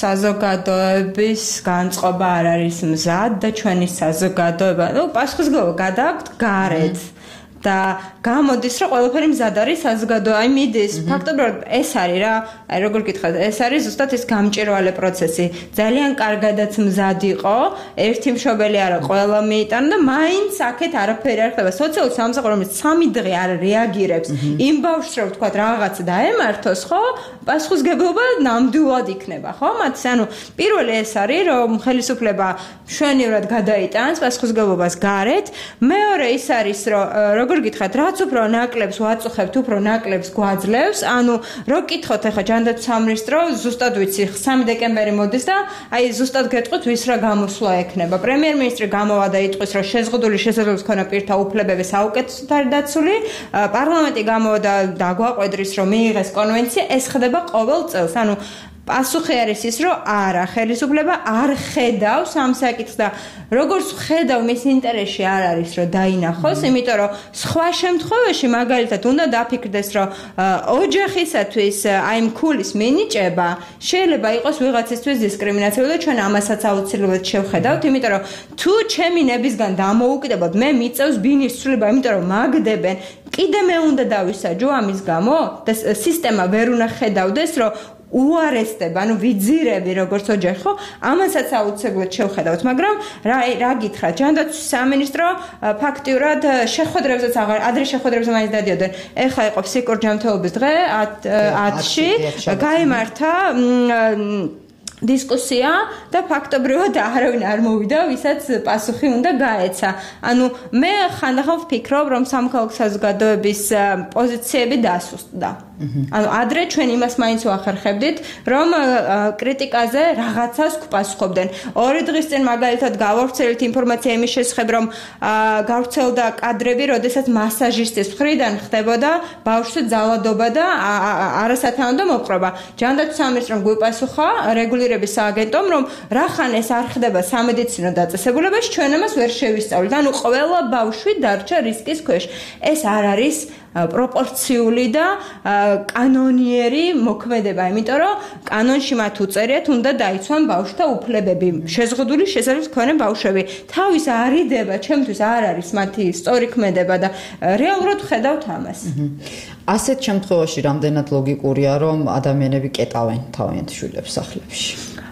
საზოგადოების განწყობა არ არის მზად და ჩვენი საზოგადოება ნუ პასუხისგებლობა გადააქვთ გარეთ და გამოდის რომ ყველაფერი მზად არის საზოგადო აი მიდის ფაქტობრივად ეს არის რა აი როგორ გითხრათ ეს არის ზუსტად ეს გამჭირვალე პროცესი ძალიან კარგადაც მზად იყო ერთი მშობელი არა ყველა მიიტანა და მაინც აქეთ არაფერი არ ხდება სოციალური სამსახური რომელიც სამი დღე არ რეაგირებს იმ ბავშვს რომ ვთქვათ რაღაცა დაემართოს ხო პასუხისგებლობა ნამდვილად იქნება ხო მათ ანუ პირველი ეს არის რომ ხელისუფლება მშვენივრად გადაიტანს პასუხისგებლობას გარეთ მეორე ის არის რომ როგორ გითხრათ რაც უფრო ნაკლებს ვაწუხებთ უფრო ნაკლებს გვაძლევს ანუ რო გითხოთ ახლა ჯანდაცვის სამინისტრო ზუსტად ვიცი სამი დეკემბერი მოდის და აი ზუსტად გეტყვით ვის რა გამოსვლა ექნება პრემიერ-მინისტრი გამოვა და იტყვის რომ შეზღუდული შესაძლებლობის მქონე პირთა უფლებები საუკეთესოდ არის დაცული პარლამენტი გამოვა და დაგვაყვედრის რომ მიიღეს კონვენცია ეს ხდება ყოველ წელს ანუ პასუხი არის ის რომ არა ხელისუფლება არ ხედავს ამ საკითხს და როგორც ხედავ მის ინტერესში არ არის რომ დაინახოს იმიტომ რომ სხვა შემთხვევაში მაგალითად უნდა დაფიქრდეს რომ ოჯახისათვის აი მქულის მინიჭება შეიძლება იყოს ვიღაცისთვის დისკრიმინაციული და ჩვენ ამასაც აუცილებლად შევხედავთ იმიტომ რომ თუ ჩემი ნებისგან დამოუკიდებლად მე მიწევს ბინის ცვლილება იმიტომ რომ მაგდებენ კიდე მე უნდა დავისაჯო ამის გამო და სისტემა ვერ უნდა ხედავდეს რომ უარესდება, ანუ ვიძირები როგორც ოჯახი, ხო? ამასაც აუცილებლად შევხედავთ, მაგრამ რა რა გითხრათ, ჯანდაცვის სამინისტრო ფაქტიურად შეხვედრებზეც აღარ ადრე შეხვედრებზე მაინც დადიოდნენ. ეხლა იყო ფსიქიკურ ჯანმრთელობის დღე ათში, გაიმართა დისკუსია და ფაქტობრივად არავინ არ მოვიდა, ვისაც პასუხი უნდა გაეცა. ანუ მე ხანდახან ვფიქრობ, რომ სამოქალაქო საზოგადოების პოზიციები დასუსტდა. ანუ ადრე ჩვენ იმას მაინც ვახერხებდით, რომ კრიტიკაზე რაღაცას გვპასუხობდნენ. ორი დღის წინ მაგალითად გავავრცელეთ ინფორმაცია იმის შესახებ, რომ გავრცელდა კადრები, როდესაც მასაჟისტის მხრიდან ხდებოდა ბავშვზე ძალადობა და არასათანადო მოპყრობა. ჯანდაცვის სამინისტრომ გვიპასუხა რეგულირების სააგენტომ, რომ რახან ეს არ ხდება სამედიცინო დაწესებულებაში, ჩვენ ამას ვერ შევისწავლით. ანუ ყველა ბავშვი დარჩა რისკის ქვეშ. ეს არ არის პროპორციული და კანონიერი მოქმედება, იმიტომ რომ კანონში მათ უწერიათ უნდა დაიცვან ბავშვთა უფლებები, შეზღუდული შესაძლებლობის მქონე ბავშვები. თავის არიდება, ჩემთვის არ არის მათი სწორი ქმედება და რეალურად ხედავთ ამას. ასეთ შემთხვევაში რამდენად ლოგიკურია, რომ ადამიანები კეტავენ თავიანთ შვილებს სახლებში?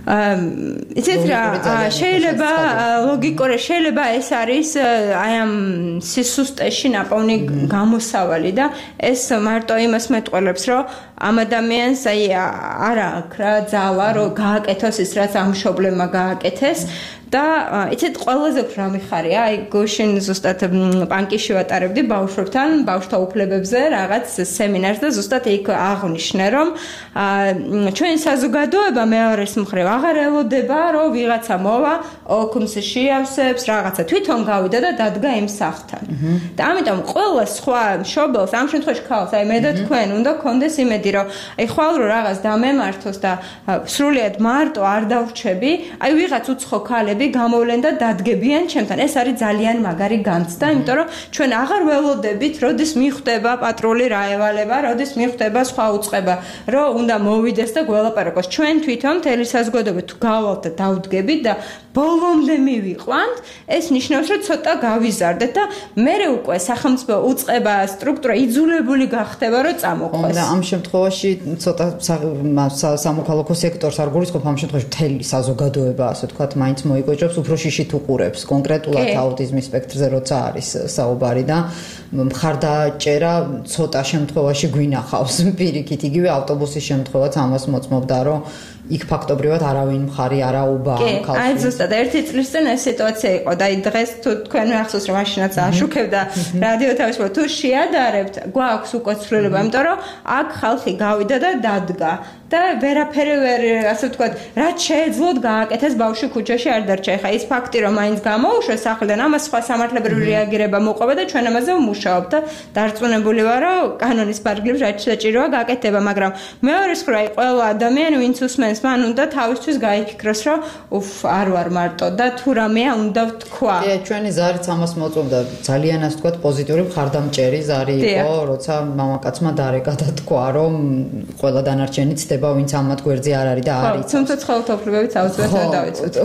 იცით რა, შეიძლება ლოგიკური, შეიძლება ეს არის აი ამ სისუსტეში ნაპოვნი გამოსავალი და ეს მარტო იმას მეტყველებს, რომ ამ ადამიანს აი არ აქვს რა ძალა, რომ გააკეთოს ის, რაც ამ მშობლებმა გააკეთეს და იცით ყველაზე უფრო მიხარია, აი გუშინ ზუსტად პანკიში ვატარებდი ბავშვებთან ბავშვთა უფლებებზე რაღაც სემინარს და ზუსტად იქ აღნიშნე, რომ ჩვენი საზოგადოება მეორეს მხრივ აღარ ელოდება, რომ ვიღაცა მოვა, ოქუმს შეავსებს, რაღაცა თვითონ გავიდა და დადგა იმ სახლთან. და ამიტომ ყველა სხვა მშობელს, ამ შემთხვევაში ქალს, აი მე და თქვენ უნდა გქონდეს იმედი, რომ აი ხვალ რო რაღაც დამემართოს და სრულიად მარტო არ დავრჩები, აი ვიღაც უცხო ქალები გამოვლენ და დადგებიან ჩემთან. ეს არის ძალიან მაგარი განცდა, იმიტომ რომ ჩვენ აღარ ველოდებით, როდის მიხვდება პატრული რაევალება, როდის მიხვდება სხვა უწყება, რომ უნდა მოვიდეს და გველაპარაკოს. ჩვენ თვითონ მთელი საზოგადოება თუ გავალთ და დავდგებით და ბოლომდე მივიყვანთ, ეს ნიშნავს, რომ ცოტა გავიზარდეთ და მერე უკვე სახელმწიფო უწყება სტრუქტურა იძულებული გახდება, რომ წამოყვეს. და ამ შემთხვევაში ცოტა სამოქალაქო სექტორს არ გულისხმობ, ამ შემთხვევაში მთელი საზოგადოება, ასე ვთქვათ, მაინც მოიგოჭებს, უფრო შიშით უყურებს კონკრეტულად აუტიზმის სპექტრზე, როცა არის საუბარი და მხარდაჭერა ცოტა შემთხვევაში გვინახავს. პირიქით, იგივე ავტობუსის შემთხვევაც ამას მოწმობდა, რომ იქ ფაქტობრივად არავინ მხარი არ აუბა ამ ქალს. აი ზუსტად ერთი წლის წინ ეს სიტუაცია იყო და აი დღეს თუ თქვენ ახსოვს რომ მაშინაც აშუქებდა რადიო თავისუფლება, თუ შეადარებთ, გვაქვს უკვე ცვლილება, იმიტომ რომ აქ ხალხი გავიდა და დადგა და ვერაფერი ვერ, ასე ვთქვათ, რაც შეეძლოთ გააკეთეს ბავშვი ქუჩაში არ დარჩა. ეხა ის ფაქტი რომ მაინც გამოუშვეს სახლიდან, ამას სხვა სამართლებრივი რეაგირება მოყვება და ჩვენ ამაზე ვმუშაობთ და დარწმუნებული ვარ, რომ კანონის ფარგლებში რაც საჭიროა გააკეთება, მაგრამ მეორე მხრივ აი ყველა ადამიანი ვინც უსმენს, მან უნდა თავისთვის გაიფიქროს, რომ უფ არ ვარ მარტო და თუ რამეა უნდა ვთქვა. კი, ჩვენი ზარიც ამას მოწმობდა, ძალიან ასე ვთქვათ, პოზიტიური მხარდამჭერი ზარი იყო, როცა მამაკაცმა დარეკა და თქვა, რომ ყველა დანარჩენი ცდება, ვინც ამათ გვერდზე არ არის და არ იცავს. თუმცა ცხოველთა უფლებებიც აუცილებლად დავიცვათ.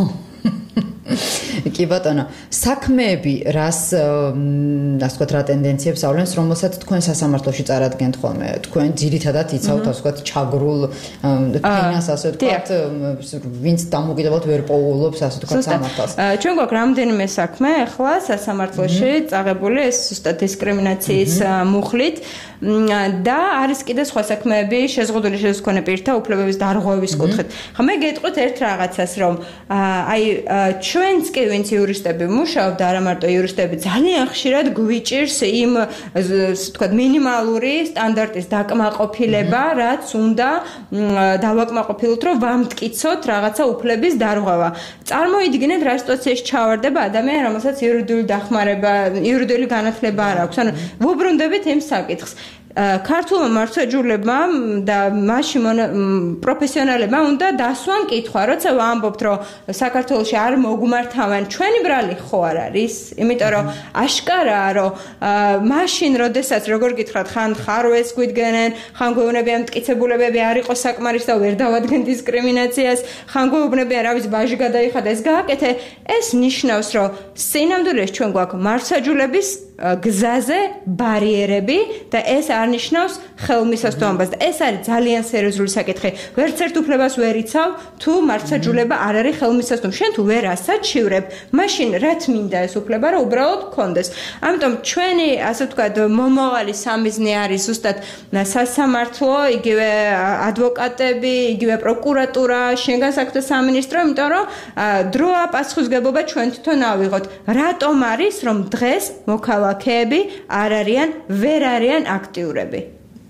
კი ბატონო, საქმეები რას ასე ვთქვათ, რა ტენდენციებს ავლენს, რომელსაც თქვენ სასამართლოში წარადგენთ ხოლმე? თქვენ ძირითადად იცავთ, ასე ვთქვათ, ჩაგრულ ფინანს, ასე ვთქვათ, ვინც დამოუკიდებლად ვერ პოულობს, ასე ვთქვათ, სამართალს. ჩვენ გვაქვს რამდენიმე საქმე ახლა სასამართლოში წაღებული ეს ზუსტად დისკრიმინაციის მუხლით და არის კიდე სხვა საქმეები შეზღუდული შესაძლებლობის მქონე პირთა უფლებების დარღვევის კუთხით. ხა მე გეტყვით ერთ რაღაცას, რომ აი ჩვენც კი ვინც იურისტები მუშაობთ, არა მარტო იურისტები, ძალიან ხშირად გვიჭირს იმ ვთქვათ მინიმალური სტანდარტის დაკმაყოფილება, რაც უნდა დავაკმაყოფილოთ, რომ ვამტკიცოთ რაღაცა უფლების დარღვევა. წარმოიდგინეთ, რა სიტუაციაში ჩავარდება ადამიანი, რომელსაც იურიდიული დახმარება, იურიდიული განათლება არ აქვს. ანუ ვუბრუნდებით იმ საკითხს. ქართულმა მართლმსაჯულებმა და მასში პროფესიონალებმა უნდა დასვან კითხვა, როცა ვამბობთ, რომ საქართველოში არ მოგმართავენ, ჩვენი ბრალი ხო არ არის? იმიტომ რომ აშკარაა, რომ მაშინ, როდესაც როგორ გითხრათ, ხან ხარვეს გვიდგენენ, ხან გვეუბნებიან მტკიცებულებები არ იყოს საკმარის და ვერ დავადგენ დისკრიმინაციას, ხან გვეუბნებიან, რა ვიცი, ბაჟი გადაიხადა, ეს გააკეთე, ეს ნიშნავს, რომ სინამდვილეში ჩვენ გვაქვს მართლმსაჯულების გზაზე ბარიერები და ეს არ ნიშნავს ხელმისაწვდომობას და ეს არის ძალიან სერიოზული საკითხი. ვერც ერთ უფლებას ვერ იცავ, თუ მართლმსაჯულება არ არის ხელმისაწვდომი. შენ თუ ვერ ასაჩივრებ, მაშინ რა თმინდა ეს უფლება, რომ უბრალოდ გქონდეს. ამიტომ ჩვენი, ასე ვთქვათ, მომავალი სამიზნე არის ზუსტად სასამართლო, იგივე ადვოკატები, იგივე პროკურატურა, შინაგან საქმეთა სამინისტრო, იმიტომ რომ დროა პასუხისმგებლობა ჩვენ თვითონ ავიღოთ. რატომ არის, რომ დღეს მოქალაქეები არ არიან, ვერ არიან აქტიურები?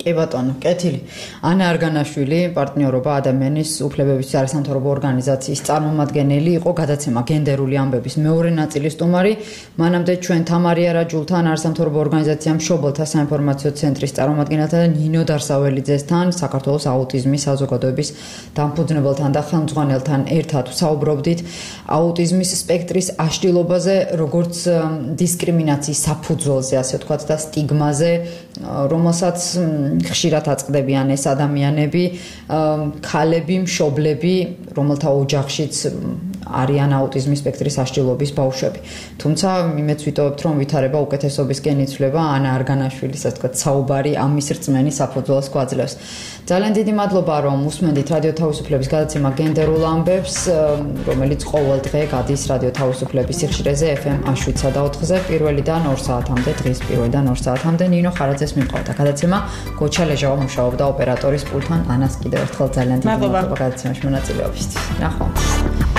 კი ბატონო, კეთილი. ანა არგანაშვილი, პარტნიორობა ადამიანის უფლებების არასამთავრობო ორგანიზაციის წარმომადგენელი იყო, გადაცემა გენდერული ამბების მეორე ნაწილის სტუმარი. მანამდე ჩვენ თამარი არაჯულთან არასამთავრობო ორგანიზაცია მშობელთა საინფორმაციო ცენტრის წარმომადგენელთან და ნინო დარსაველიძესთან, საქართველოს აუტიზმის საზოგადოების დამფუძნებელთან და ხელმძღვანელთან ერთად ვსაუბრობდით აუტიზმის სპექტრის აშლილობაზე, როგორც დისკრიმინაციის საფუძველზე, ასე ვთქვათ, და სტიგმაზე, რომელსაც ხშირად აწყდებიან ეს ადამიანები, ქალები, მშობლები, რომელთა ოჯახშიც არიან აუტიზმის სპექტრის აშლილობის ბავშვები. თუმცა იმეც ვიტოვებთ, რომ ვითარება უკეთესობისკენ იცვლება ანა არგანაშვილის, ასე ვთქვათ, საუბარი ამის რწმენის საფუძველს გვაძლევს. ძალიან დიდი მადლობა, რომ უსმენთ რადიო თავისუფლების გადაცემა გენდერულ ამბებს, რომელიც ყოველ დღე გადის რადიო თავისუფლების სიხშირეზე ეფ ემ შვიდსა და ოთხზე, პირველიდან ორ საათამდე, დღის პირველიდან ორ საათამდე. ნინო ხარაძეს მიმყავდა გადაცემა, გოჩა ლეჟავა მუშაობდა ოპერატორის პულტთან. ანას კიდევ ერთხელ ძალიან დიდი მადლობა გადაცემაში მონაწილეობისთვის. ნახვამდის.